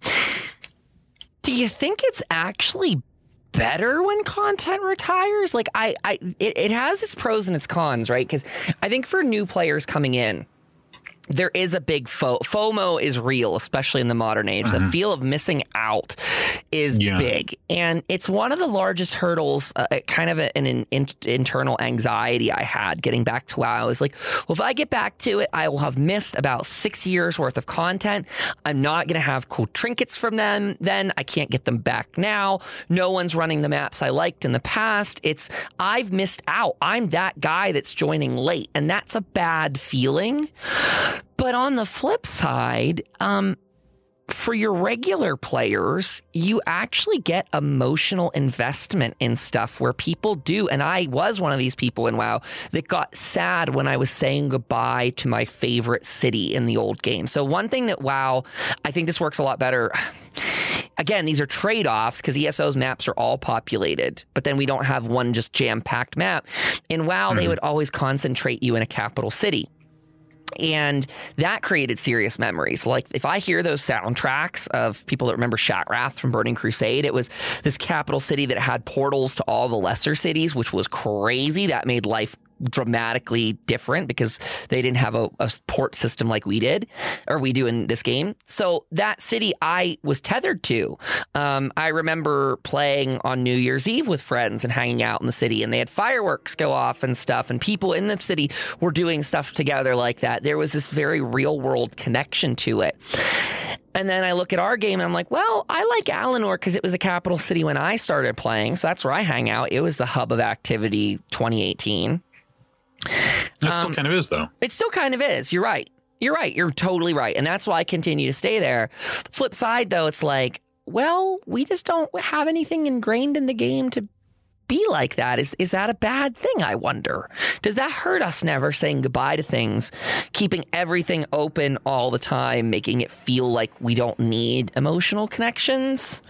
Do you think it's actually better when content retires? Like I, I it, it has its pros and its cons, right? Because I think for new players coming in, there is a big fo- FOMO is real, especially in the modern age. Mm-hmm. The feel of missing out is yeah. big. And it's one of the largest hurdles, uh, kind of a, an, an in, internal anxiety I had getting back to WoW. I was like, well, if I get back to it, I will have missed about six years worth of content. I'm not going to have cool trinkets from them then. I can't get them back now. No one's running the maps I liked in the past. It's, I've missed out. I'm that guy that's joining late. And that's a bad feeling. But on the flip side, um, for your regular players, you actually get emotional investment in stuff where people do. And I was one of these people in WoW that got sad when I was saying goodbye to my favorite city in the old game. So one thing that WoW, I think this works a lot better. Again, these are trade-offs because E S O's maps are all populated, but then we don't have one just jam-packed map. In WoW, mm-hmm. they would always concentrate you in a capital city. And that created serious memories. Like if I hear those soundtracks of people that remember Shatrath from Burning Crusade, it was this capital city that had portals to all the lesser cities, which was crazy. That made life dramatically different because they didn't have a, a port system like we did or we do in this game. So that city I was tethered to. Um, I remember playing on New Year's Eve with friends and hanging out in the city, and they had fireworks go off and stuff, and people in the city were doing stuff together like that. There was this very real world connection to it. And then I look at our game and I'm like, well, I like Alinor because it was the capital city when I started playing. So that's where I hang out. It was the hub of activity twenty eighteen. It still um, kind of is, though. It still kind of is. You're right. You're right. You're totally right. And that's why I continue to stay there. Flip side, though, it's like, well, we just don't have anything ingrained in the game to be like that? Is is that a bad thing, I wonder? Does that hurt us never saying goodbye to things, keeping everything open all the time, making it feel like we don't need emotional connections?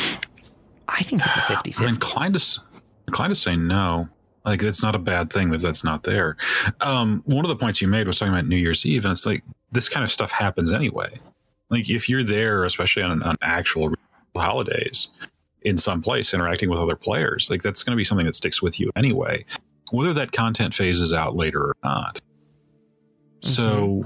I think it's a fifty-fifty. I'm inclined to, inclined to say no. Like, it's not a bad thing that that's not there. Um, one of the points you made was talking about New Year's Eve, and it's like, this kind of stuff happens anyway. Like, if you're there, especially on, on actual holidays, in some place interacting with other players, like, that's going to be something that sticks with you anyway, whether that content phases out later or not. Mm-hmm. So,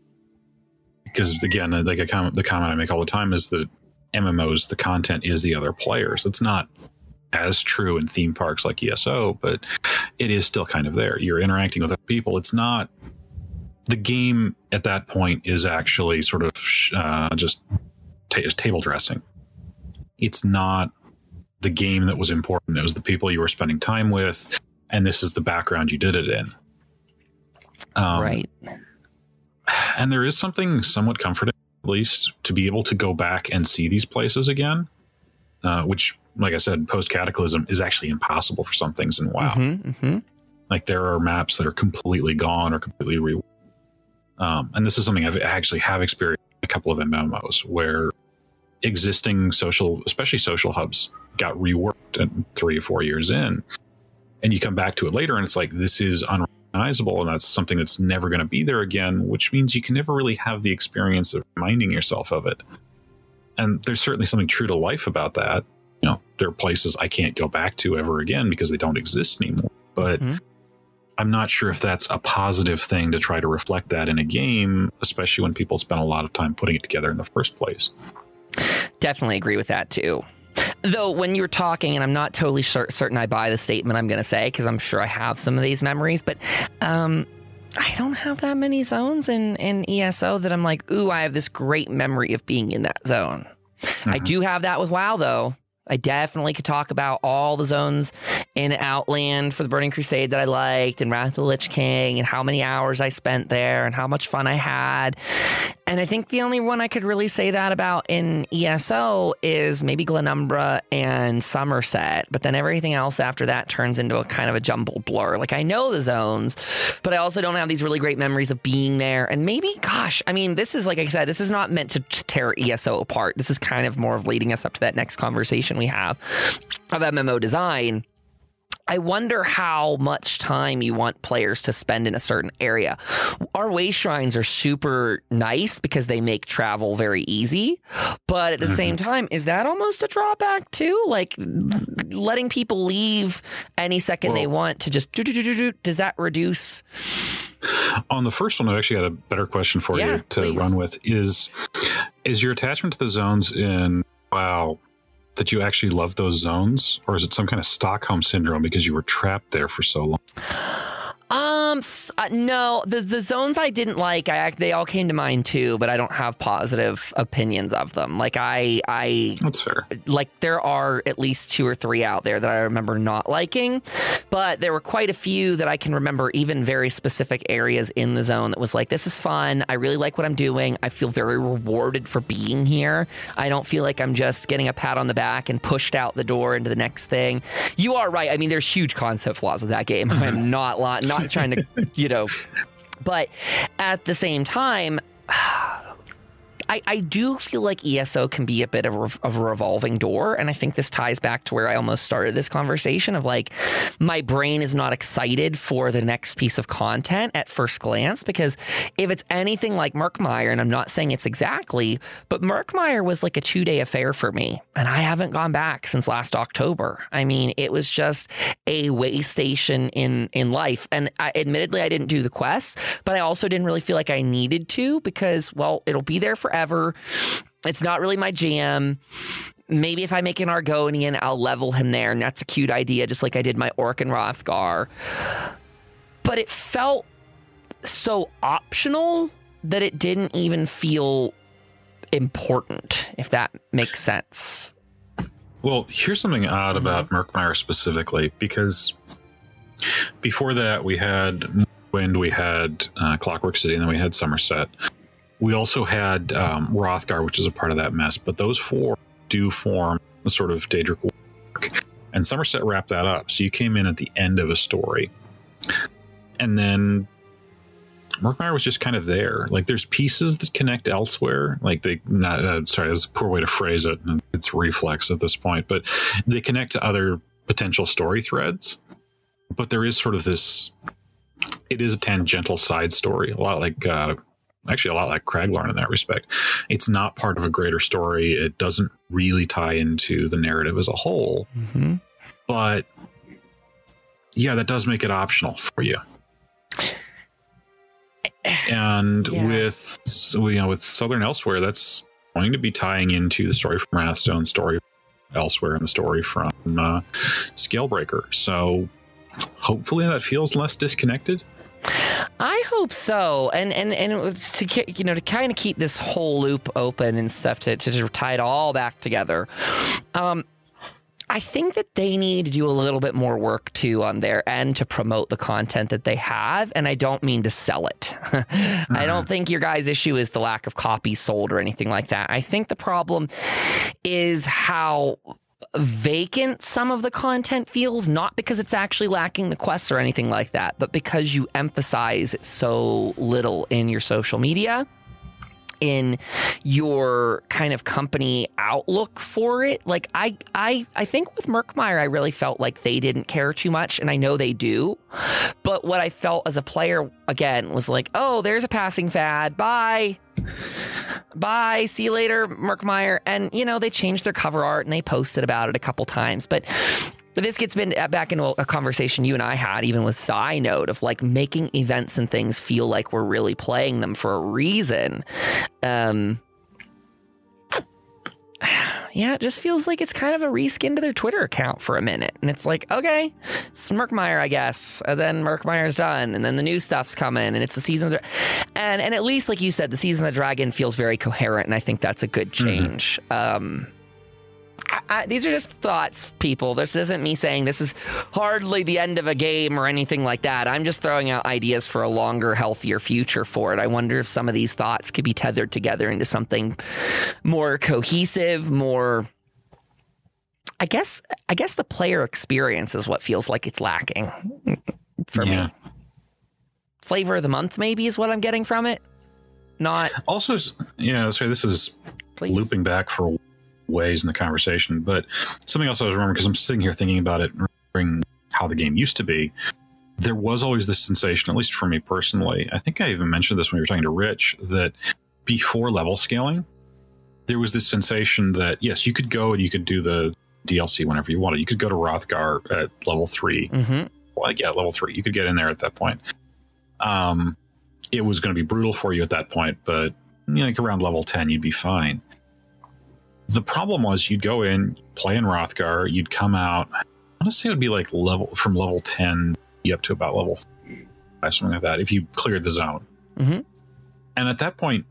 because again, like a comment, the comment I make all the time is that M M Os, the content is the other players. It's not as true in theme parks like E S O, but it is still kind of there. You're interacting with other people. It's not, the game at that point is actually sort of uh, just t- table dressing. It's not the game that was important. It was the people you were spending time with, and this is the background you did it in. Um, right. And there is something somewhat comforting, at least, to be able to go back and see these places again, uh, which, like I said, post Cataclysm is actually impossible for some things in WoW. Mm-hmm, mm-hmm. Like, there are maps that are completely gone or completely re. Um, and this is something I've actually have experienced in a couple of M M Os where existing social, especially social hubs, got reworked and three or four years in, and you come back to it later and it's like, this is unrecognizable, and that's something that's never going to be there again, which means you can never really have the experience of reminding yourself of it. And there's certainly something true to life about that. You know, there are places I can't go back to ever again because they don't exist anymore. But mm-hmm. I'm not sure if that's a positive thing to try to reflect that in a game, especially when people spend a lot of time putting it together in the first place. Definitely agree with that too. Though when you're talking, and I'm not totally cer- certain I buy the statement I'm going to say, because I'm sure I have some of these memories, but um, I don't have that many zones in, in E S O that I'm like, ooh, I have this great memory of being in that zone. Mm-hmm. I do have that with WoW, though. I definitely could talk about all the zones in Outland for the Burning Crusade that I liked, and Wrath of the Lich King, and how many hours I spent there, and how much fun I had. And I think the only one I could really say that about in E S O is maybe Glenumbra and Somerset. But then everything else after that turns into a kind of a jumbled blur. Like, I know the zones, but I also don't have these really great memories of being there. And maybe, gosh, I mean, this is, like I said, this is not meant to tear E S O apart. This is kind of more of leading us up to that next conversation we have of M M O design. I wonder how much time you want players to spend in a certain area. Our way shrines are super nice because they make travel very easy. But at the mm-hmm. same time, is that almost a drawback too? Like, letting people leave any second well, they want to just do, do, do, do, do, does that reduce? On the first one, I actually had a better question for yeah, you to please. run with. Is, is your attachment to the zones in WoW that you actually love those zones, or is it some kind of Stockholm syndrome because you were trapped there for so long? Um, uh, no, the the zones I didn't like, I they all came to mind too, but I don't have positive opinions of them. Like I, I that's fair. Like, there are at least two or three out there that I remember not liking, but there were quite a few that I can remember, even very specific areas in the zone that was like, this is fun. I really like what I'm doing. I feel very rewarded for being here. I don't feel like I'm just getting a pat on the back and pushed out the door into the next thing. You are right. I mean, there's huge concept flaws with that game. I'm not lying. Not trying to, you know, but at the same time, I, I do feel like E S O can be a bit of a, of a revolving door. And I think this ties back to where I almost started this conversation of, like, my brain is not excited for the next piece of content at first glance, because if it's anything like Murkmire, and I'm not saying it's exactly, but Murkmire was like a two day affair for me. And I haven't gone back since last October. I mean, it was just a way station in, in life. And I, admittedly, I didn't do the quests, but I also didn't really feel like I needed to, because, well, it'll be there forever. It's not really my jam. Maybe if I make an Argonian, I'll level him there, and that's a cute idea, just like I did my Orc and Hrothgar. But it felt so optional that it didn't even feel important, if that makes sense. Well, here's something odd mm-hmm. about Murkmire specifically, because before that we had Wind, we had uh, Clockwork City, and then we had Somerset. We also had um, Hrothgar, which is a part of that mess, but those four do form a sort of Daedric work. and Somerset wrapped that up. So you came in at the end of a story, and then Murkmire was just kind of there. Like there's pieces that connect elsewhere. Like they, not uh, sorry, that's a poor way to phrase it. It's reflex at this point, but they connect to other potential story threads. But there is sort of this. It is a tangential side story, a lot like. Uh, Actually, a lot like Craglorn in that respect. It's not part of a greater story. It doesn't really tie into the narrative as a whole. Mm-hmm. But yeah, that does make it optional for you. And yeah. with so, you know, with Southern Elsewhere, that's going to be tying into the story from Wrathstone, story elsewhere, and the story from uh, Scalebreaker. So hopefully that feels less disconnected. I hope so, and and and it was to you know to kind of keep this whole loop open and stuff to to, to tie it all back together. Um, I think that they need to do a little bit more work too on their end to promote the content that they have, and I don't mean to sell it. mm-hmm. I don't think your guys' issue is the lack of copies sold or anything like that. I think the problem is how vacant some of the content feels, not because it's actually lacking the quests or anything like that, but because you emphasize it so little in your social media, in your kind of company outlook for it. Like I I I think with Murkmire, I really felt like they didn't care too much, and I know they do. But what I felt as a player, again, was like, oh, there's a passing fad. Bye. Bye. See you later, Murkmire. And, you know, they changed their cover art and they posted about it a couple times. But But this gets been back into a conversation you and I had, even with Zynode, of like making events and things feel like we're really playing them for a reason. Um, yeah, it just feels like it's kind of a reskin to their Twitter account for a minute. And it's like, okay, it's Murkmire, I guess. And then Murkmire's done. And then the new stuff's coming. And it's the season of the... And, and at least, like you said, the Season of the Dragon feels very coherent. And I think that's a good change. Mm-hmm. Um I, I, these are just thoughts, people. This isn't me saying this is hardly the end of a game or anything like that. I'm just throwing out ideas for a longer, healthier future for it. I wonder if some of these thoughts could be tethered together into something more cohesive, more... I guess I guess the player experience is what feels like it's lacking for yeah. me. Flavor of the month, maybe, is what I'm getting from it. Not... Also, yeah, sorry, this is Please. looping back for a ways in the conversation, but something else I was remembering, because I'm sitting here thinking about it, remembering how the game used to be. There was always this sensation, at least for me personally, I think I even mentioned this when we were talking to Rich, that before level scaling, there was this sensation that, yes, you could go and you could do the D L C whenever you wanted. You could go to Hrothgar at level three. Mm-hmm. Well, yeah, level three. You could get in there at that point. Um, it was going to be brutal for you at that point, but you know, like around level ten, you'd be fine. The problem was you'd go in, play in Hrothgar, you'd come out, I want to say it would be like level from level ten up to about level five, something like that, if you cleared the zone. Mm-hmm. And at that point,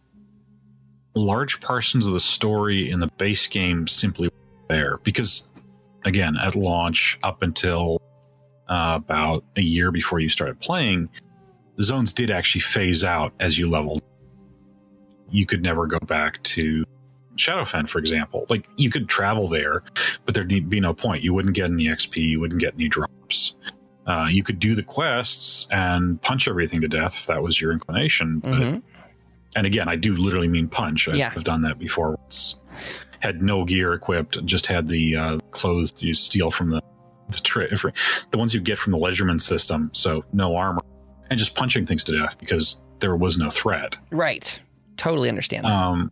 large portions of the story in the base game simply weren't there. Because, again, at launch, up until uh, about a year before you started playing, the zones did actually phase out as you leveled. You could never go back to Shadowfen, for example. Like, you could travel there, but there'd be no point. You wouldn't get any X P, you wouldn't get any drops. Uh, you could do the quests and punch everything to death if that was your inclination. But, mm-hmm. And again, I do literally mean punch. I've, yeah. I've done that before. It's, had no gear equipped, just had the uh, clothes you steal from the the, tri- the ones you get from the Leisureman system, so no armor, and just punching things to death because there was no threat. Right. Totally understand that. Um,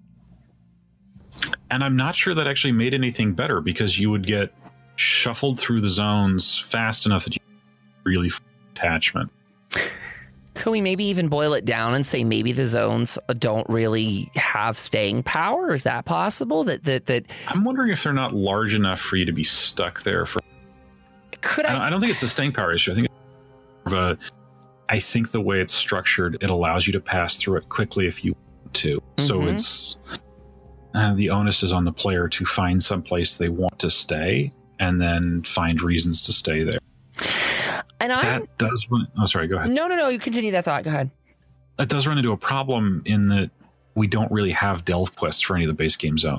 And I'm not sure that actually made anything better, because you would get shuffled through the zones fast enough that you really f- attachment. Could we maybe even boil it down and say maybe the zones don't really have staying power? Is that possible? That that that I'm wondering if they're not large enough for you to be stuck there for. Could I? I don't think it's a staying power issue. I think it's more of a. I think the way it's structured, it allows you to pass through it quickly if you want to. Mm-hmm. So it's. Uh, the onus is on the player to find some place they want to stay and then find reasons to stay there. And I that does run, oh sorry, go ahead. No, no, no, you continue that thought. Go ahead. That does run into a problem in that we don't really have delve quests for any of the base game zones.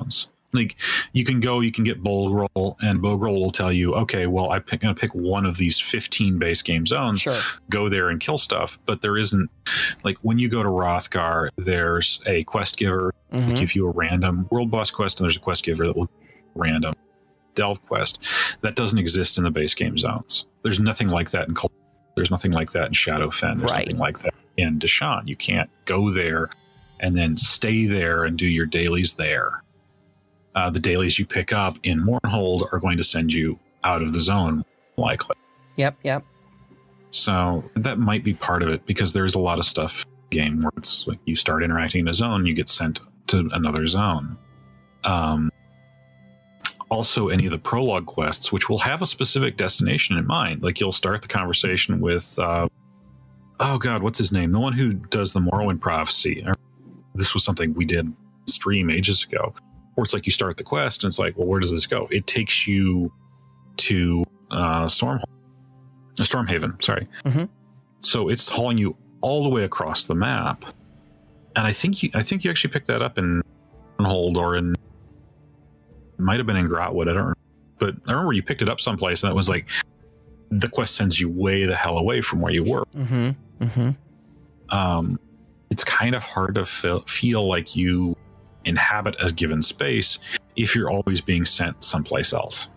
Like you can go, you can get Bogrel, and Bogrel will tell you, okay, well, I'm going to pick one of these fifteen base game zones, Sure. go there and kill stuff. But there isn't, like when you go to Rothgar, there's a quest giver Mhm. will give you a random world boss quest, and there's a quest giver that will random delve quest. That doesn't exist in the base game zones. There's nothing like that in Col- There's nothing like that in Shadowfen. There's Right. nothing like that in Deshaun. You can't go there and then stay there and do your dailies there. Uh, the dailies you pick up in Mournhold are going to send you out of the zone, likely. Yep, yep. So that might be part of it, because there's a lot of stuff in the game where it's like you start interacting in a zone, you get sent to another zone. Um, also, any of the prologue quests, which will have a specific destination in mind, like you'll start the conversation with, uh, oh God, what's his name? The one who does the Morrowind prophecy. This was something we did stream ages ago. Or it's like you start the quest and it's like, well, where does this go? It takes you to uh, Storm, uh, Stormhaven, sorry. Mm-hmm. So it's hauling you all the way across the map. And I think you, I think you actually picked that up in Hold or in, it might have been in Grotwood, I don't remember. But I remember you picked it up someplace and that was like, the quest sends you way the hell away from where you were. Mm-hmm. Mm-hmm. Um, it's kind of hard to feel, feel like you inhabit a given space if you're always being sent someplace else.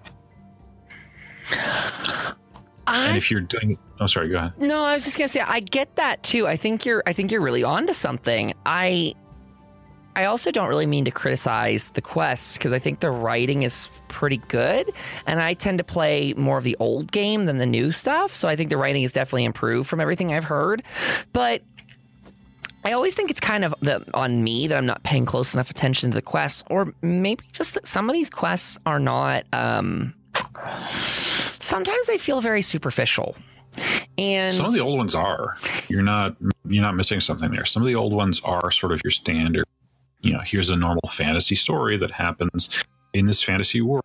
I, and if you're doing, oh, sorry, go ahead. No, I was just gonna say I get that too. I think you're, I think you're really onto something. I, I also don't really mean to criticize the quests because I think the writing is pretty good, and I tend to play more of the old game than the new stuff. So I think the writing is definitely improved from everything I've heard, but I always think it's kind of the, on me that I'm not paying close enough attention to the quests, or maybe just that some of these quests are not, um, sometimes they feel very superficial. And some of the old ones are, you're not, you're not missing something there. Some of the old ones are sort of your standard, you know, here's a normal fantasy story that happens in this fantasy world.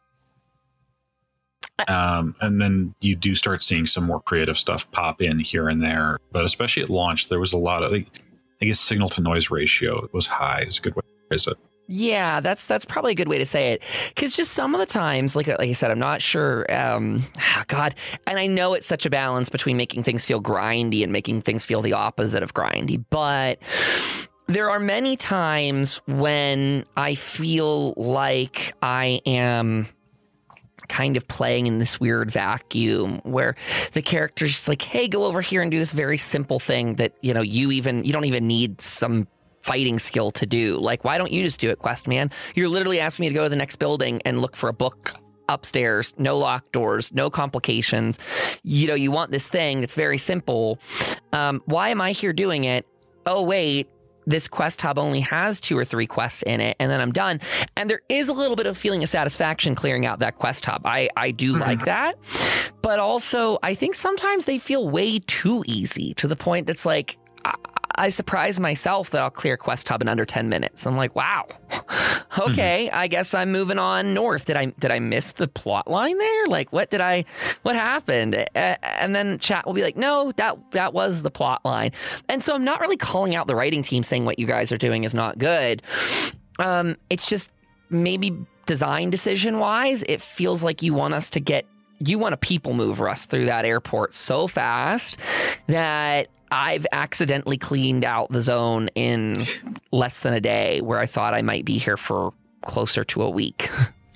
Um, and then you do start seeing some more creative stuff pop in here and there. But especially at launch, there was a lot of, like, I guess signal to noise ratio was high is a good way to phrase it. Yeah, that's that's probably a good way to say it. Because just some of the times, like like I said, I'm not sure. Um, oh God, and I know it's such a balance between making things feel grindy and making things feel the opposite of grindy. But there are many times when I feel like I am kind of playing in this weird vacuum where the character's just like, hey, go over here and do this very simple thing that, you know, you even, you don't even need some fighting skill to do. Like, why don't you just do it, quest man? You're literally asking me to go to the next building and look for a book upstairs, no locked doors, no complications. You know, you want this thing that's very simple. Um, why am I here doing it? Oh, wait. This quest hub only has two or three quests in it, and then I'm done. And there is a little bit of feeling of satisfaction clearing out that quest hub. I, I do mm-hmm. like that. But also, I think sometimes they feel way too easy to the point that's like, I, I surprise myself that I'll clear quest hub in under ten minutes. I'm like, wow, okay, mm-hmm. I guess I'm moving on north. Did I did I miss the plot line there? Like, what did I, what happened? Uh, and then chat will be like, no, that that was the plot line. And so I'm not really calling out the writing team saying what you guys are doing is not good. Um, it's just maybe design decision wise, it feels like you want us to get, you want to people mover us through that airport so fast that I've accidentally cleaned out the zone in less than a day where I thought I might be here for closer to a week.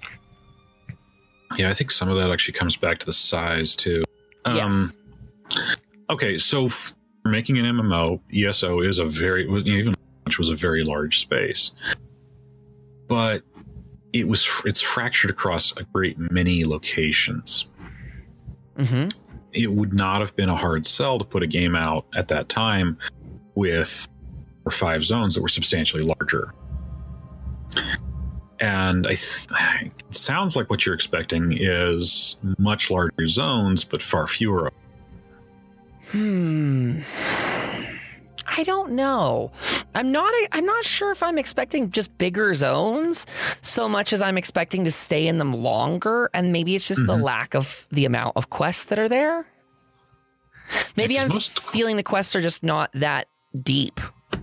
Yeah, I think some of that actually comes back to the size too. Um, yes. Okay, so f- making an M M O, E S O is a very, even which was a very large space, but it was it's fractured across a great many locations. Mm-hmm. It would not have been a hard sell to put a game out at that time with four or five zones that were substantially larger. And I th- it sounds like what you're expecting is much larger zones, but far fewer. Hmm. I don't know. I'm not. I'm not sure if I'm expecting just bigger zones so much as I'm expecting to stay in them longer, and maybe it's just mm-hmm. the lack of the amount of quests that are there. Maybe yeah, I'm most... feeling the quests are just not that deep.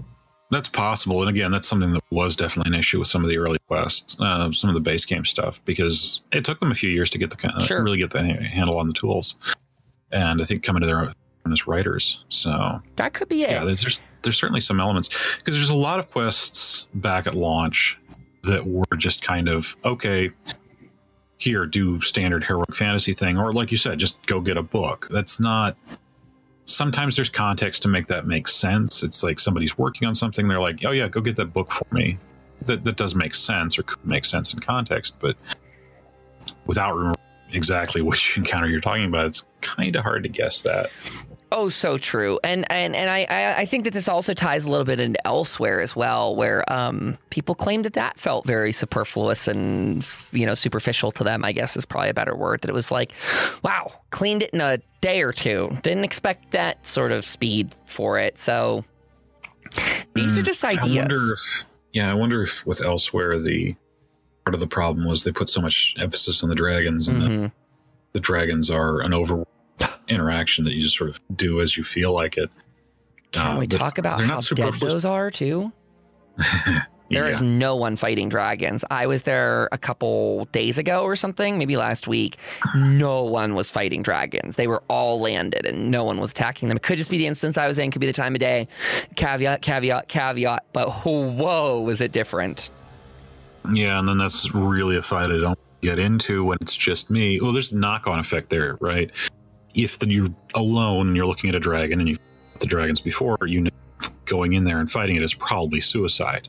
That's possible. And again, that's something that was definitely an issue with some of the early quests, uh, some of the base game stuff, because it took them a few years to get the uh, Sure. really get the handle on the tools. And I think coming to their own as writers. So That could be it. yeah, there's, there's, there's certainly some elements, because there's a lot of quests back at launch that were just kind of, okay, here, do standard heroic fantasy thing. Or like you said, just go get a book. That's not... Sometimes there's context to make that make sense. It's like somebody's working on something. They're like, oh yeah, go get that book for me. That that does make sense, or could make sense in context. But without remembering exactly which encounter you're talking about, it's kind of hard to guess that. Oh, so true. And and and I, I I think that this also ties a little bit into Elsewhere as well, where um people claimed that that felt very superfluous and, you know, superficial to them, I guess is probably a better word. That it was like, wow, cleaned it in a day or two. Didn't expect that sort of speed for it. So these mm, are just ideas. I wonder if, yeah, I wonder if with Elsewhere, the part of the problem was they put so much emphasis on the dragons, and mm-hmm. the, the dragons are an over interaction that you just sort of do as you feel like it. Can uh, we talk about how dead those are too? There yeah. is no one fighting dragons. I was there a couple days ago or something, maybe last week. No one was fighting dragons. They were all landed and no one was attacking them. It could just be the instance I was in, could be the time of day. Caveat, caveat, caveat. But whoa, was it different? Yeah, and then that's really a fight I don't get into when it's just me. Well, there's a knock-on effect there, right? If the, you're alone and you're looking at a dragon and you've fought the dragons before, you know going in there and fighting it is probably suicide.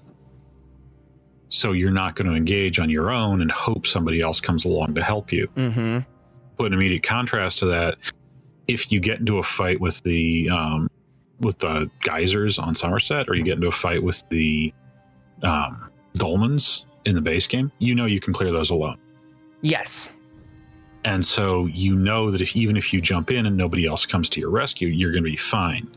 So you're not going to engage on your own and hope somebody else comes along to help you. Mm-hmm. Put an immediate contrast to that, if you get into a fight with the um, with the geysers on Somerset, or you get into a fight with the um, dolmens in the base game, you know you can clear those alone. Yes. And so you know that if even if you jump in and nobody else comes to your rescue, you're going to be fine.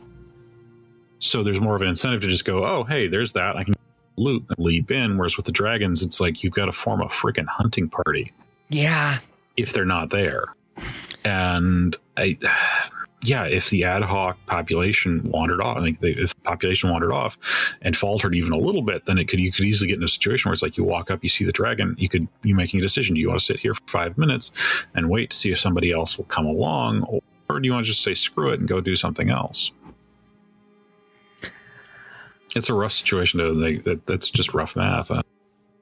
So there's more of an incentive to just go, oh, hey, there's that. I can loot and leap in. Whereas with the dragons, it's like you've got to form a freaking hunting party. Yeah. If they're not there. And I, yeah, if the ad hoc population wandered off, I think they, if the population wandered off and faltered even a little bit, then it could you could easily get in a situation where it's like you walk up, you see the dragon, you could you making a decision. Do you want to sit here for five minutes and wait to see if somebody else will come along, or, or do you want to just say screw it and go do something else? It's a rough situation to like, that. That's just rough math. Uh,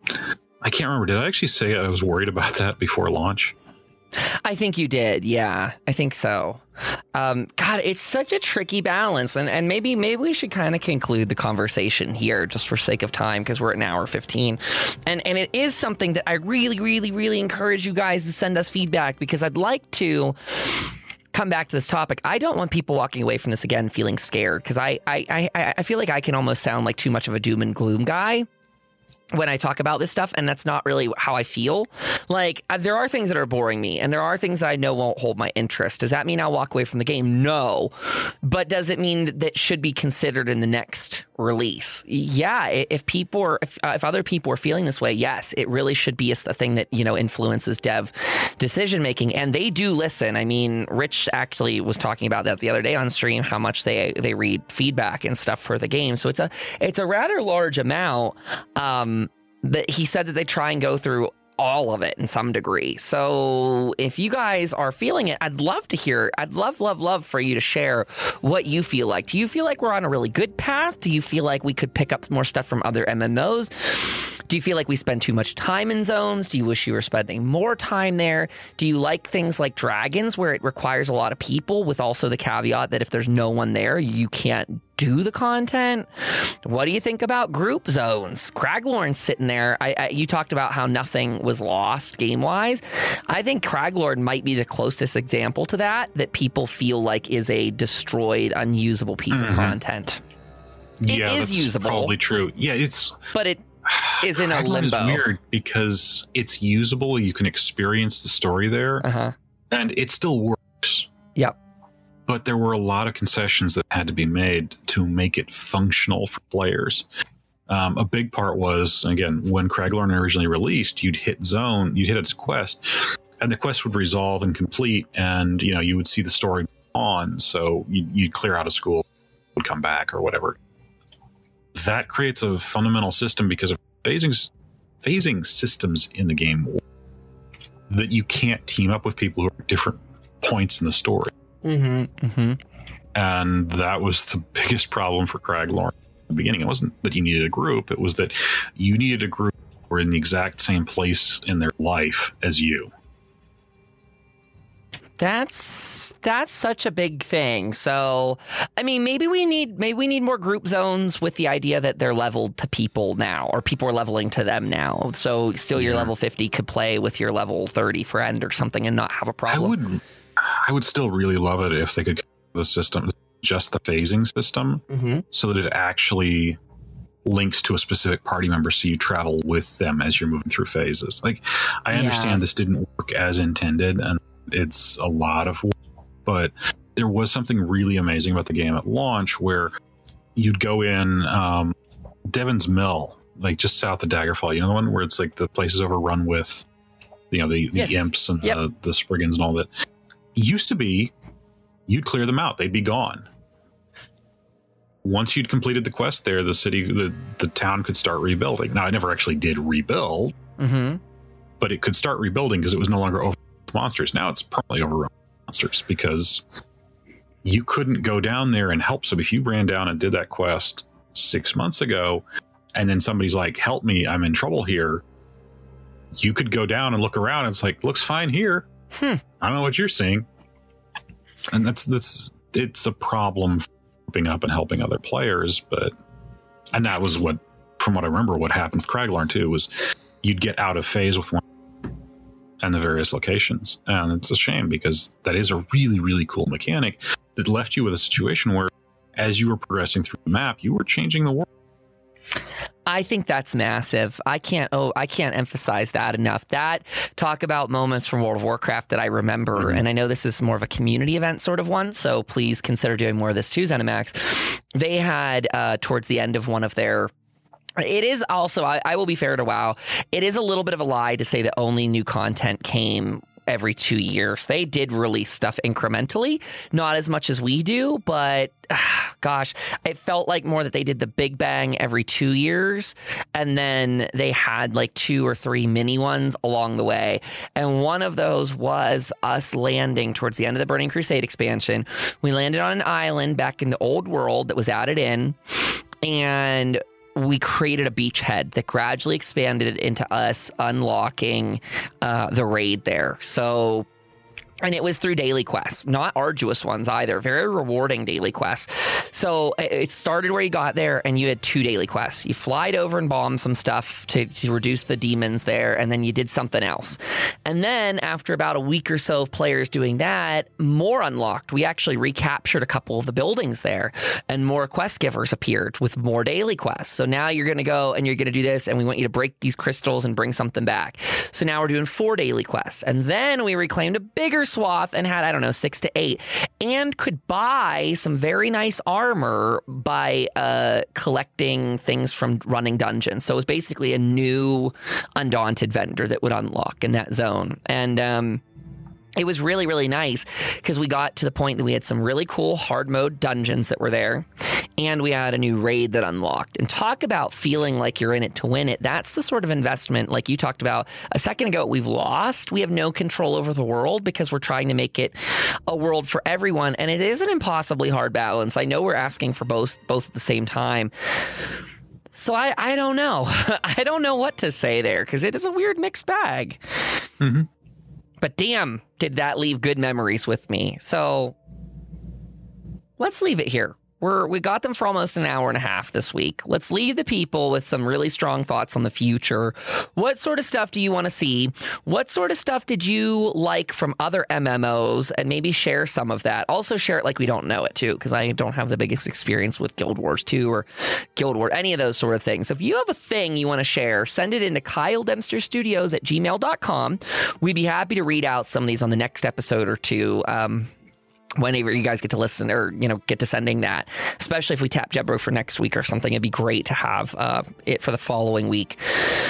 I can't remember. Did I actually say I was worried about that before launch? I think you did. Yeah, I think so. Um, God, it's such a tricky balance. And, and maybe maybe we should kind of conclude the conversation here just for sake of time, because we're at an hour fifteen. And, and it is something that I really, really, really encourage you guys to send us feedback, because I'd like to come back to this topic. I don't want people walking away from this again feeling scared, because I, I, I, I feel like I can almost sound like too much of a doom and gloom guy when I talk about this stuff, and that's not really how I feel. Like, uh, there are things that are boring me, and there are things that I know won't hold my interest. Does that mean I'll walk away from the game? No. But does it mean that, that should be considered in the next release? Yeah. If people are, if, uh, if other people are feeling this way, yes, it really should be a thing that, you know, influences dev decision making. And they do listen. I mean, Rich actually was talking about that the other day on stream, how much they they read feedback and stuff for the game. So it's a it's a rather large amount. Um, that he said that they try and go through all of it in some degree. So if you guys are feeling it, I'd love to hear, I'd love, love, love for you to share what you feel like. Do you feel like we're on a really good path? Do you feel like we could pick up more stuff from other M M Os? Do you feel like we spend too much time in zones? Do you wish you were spending more time there? Do you like things like Dragons, where it requires a lot of people, with also the caveat that if there's no one there, you can't do the content? What do you think about group zones? Craglorn's sitting there. I, I, you talked about how nothing was lost game-wise. I think Craglorn might be the closest example to that, that people feel like is a destroyed, unusable piece mm-hmm. of content. It yeah, is that's usable. Probably true. Yeah, it's... But it is in a Craglorn limbo. Is weird because it's usable. You can experience the story there, uh-huh. and it still works. Yep. But there were a lot of concessions that had to be made to make it functional for players. Um, a big part was, again, when Craglorn originally released, you'd hit zone, you'd hit its quest, and the quest would resolve and complete, and you know you would see the story on. So you'd, you'd clear out of school, would come back or whatever. that creates a fundamental system because of phasing, phasing systems in the game that you can't team up with people who are at different points in the story. Mm-hmm, mm-hmm. And that was the biggest problem for Craglorn in the beginning. It wasn't that you needed a group. It was that you needed a group who were in the exact same place in their life as you. That's that's such a big thing. So, I mean, maybe we need maybe we need more group zones with the idea that they're leveled to people now, or people are leveling to them now. So, still, your yeah. level fifty could play with your level thirty friend or something and not have a problem. I would, I would still really love it if they could the system, just the phasing system, mm-hmm. so that it actually links to a specific party member, so you travel with them as you're moving through phases. Like, I yeah. understand this didn't work as intended, and it's a lot of work, but there was something really amazing about the game at launch where you'd go in um, Devon's Mill, like just south of Daggerfall, you know, the one where it's like the place is overrun with, you know, the, the yes. imps and yep. the, the Spriggans and all that. It used to be, you'd clear them out, they'd be gone. Once you'd completed the quest there, the city, the, the town could start rebuilding. Now, I never actually did rebuild, mm-hmm. but it could start rebuilding because it was no longer over monsters. Now it's permanently overrun monsters because you couldn't go down there and help. So if you ran down and did that quest six months ago, and then somebody's like, help me, I'm in trouble here, you could go down and look around and it's like, looks fine here. Hmm. I don't know what you're seeing. And that's, that's, it's a problem for helping up and helping other players. But, and that was what, from what I remember, what happened with Craglorn too, was you'd get out of phase with one and the various locations. And it's a shame because that is a really, really cool mechanic that left you with a situation where as you were progressing through the map, you were changing the world. I think that's massive. I can't oh I can't emphasize that enough. That talk about moments from World of Warcraft that I remember, mm-hmm. and I know this is more of a community event sort of one, so please consider doing more of this too, ZeniMax. They had uh, towards the end of one of their It is also, I, I will be fair to WoW, it is a little bit of a lie to say that only new content came every two years. They did release stuff incrementally, not as much as we do, but uh, gosh, it felt like more that they did the big bang every two years, and then they had like two or three mini ones along the way. And one of those was us landing towards the end of the Burning Crusade expansion. We landed on an island back in the old world that was added in, and we created a beachhead that gradually expanded into us unlocking uh, the raid there. So, and it was through daily quests, not arduous ones either, very rewarding daily quests. So it started where you got there and you had two daily quests. You flied over and bombed some stuff to, to reduce the demons there, and then you did something else. And then after about a week or so of players doing that, more unlocked. We actually recaptured a couple of the buildings there, and more quest givers appeared with more daily quests. So now you're going to go and you're going to do this, and we want you to break these crystals and bring something back. So now we're doing four daily quests. And then we reclaimed a bigger swath and had, I don't know, six to eight, and could buy some very nice armor by uh, collecting things from running dungeons. So it was basically a new Undaunted vendor that would unlock in that zone. And um, it was really, really nice because we got to the point that we had some really cool hard mode dungeons that were there, and we had a new raid that unlocked. And talk about feeling like you're in it to win it. That's the sort of investment, like you talked about a second ago, we've lost. We have no control over the world because we're trying to make it a world for everyone. And it is an impossibly hard balance. I know we're asking for both, both at the same time. So I, I don't know. I don't know what to say there because it is a weird mixed bag. Mm-hmm. But damn, did that leave good memories with me. So let's leave it here. We're, we got them for almost an hour and a half this week. Let's leave the people with some really strong thoughts on the future. What sort of stuff do you want to see? What sort of stuff did you like from other M M Os? And maybe share some of that. Also share it like we don't know it too, because I don't have the biggest experience with Guild Wars two or Guild Wars, any of those sort of things. So if you have a thing you want to share, send it into Kyle Dempster Studios at gmail dot com. We'd be happy to read out some of these on the next episode or two. Um, whenever you guys get to listen or, you know, get to sending that, especially if we tap Jebro for next week or something, it'd be great to have uh, it for the following week.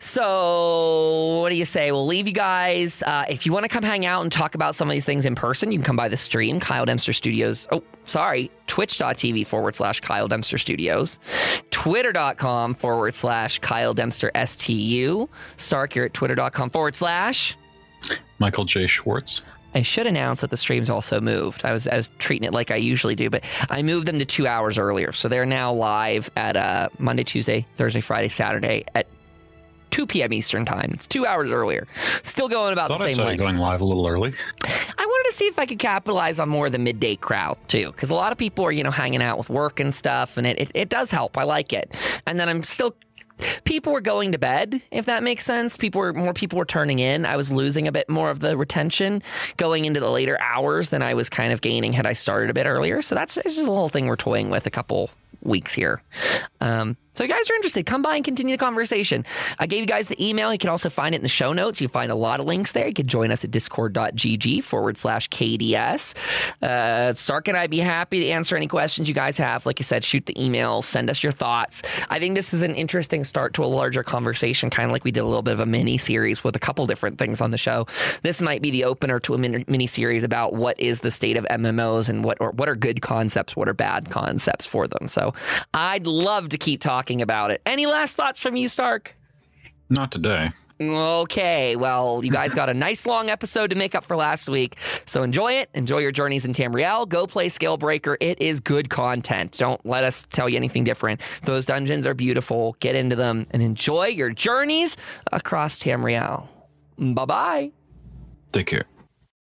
So what do you say? We'll leave you guys. Uh, if you want to come hang out and talk about some of these things in person, you can come by the stream, Kyle Dempster Studios. Oh, sorry. Twitch.tv forward slash Kyle Dempster Studios. Twitter.com forward slash Kyle Dempster S T U. Stark, you're at twitter.com forward slash Michael J. Schwartz. I should announce that the stream's also moved. I was I was treating it like I usually do, but I moved them to two hours earlier. So they're now live at uh, Monday, Tuesday, Thursday, Friday, Saturday at two p.m. Eastern time. It's two hours earlier. Still going about Thought the I same saw you length. going live a little early. I wanted to see if I could capitalize on more of the midday crowd too, because a lot of people are, you know, hanging out with work and stuff, and it, it, it does help. I like it. And then I'm still... People were going to bed, if that makes sense. People were more people were turning in. I was losing a bit more of the retention going into the later hours than I was kind of gaining had I started a bit earlier. So that's it's just a little thing we're toying with a couple weeks here. Um, so if you guys are interested, come by and continue the conversation. I gave you guys the email. You can also find it in the show notes. You find a lot of links there. You can join us at discord.gg forward slash KDS. Uh, Stark and I'd be happy to answer any questions you guys have. Like I said, shoot the email, send us your thoughts. I think this is an interesting start to a larger conversation, kind of like we did a little bit of a mini series with a couple different things on the show. This might be the opener to a mini series about what is the state of M M Os and what or what are good concepts, what are bad concepts for them. So I'd love to keep talking about it. Any last thoughts from you, Stark? Not today. Okay, well, you guys got a nice long episode to make up for last week, so enjoy it. Enjoy your journeys in Tamriel. Go play Scalebreaker. It is good content. Don't let us tell you anything different. Those dungeons are beautiful. Get into them and enjoy your journeys across Tamriel. Bye-bye. Take care.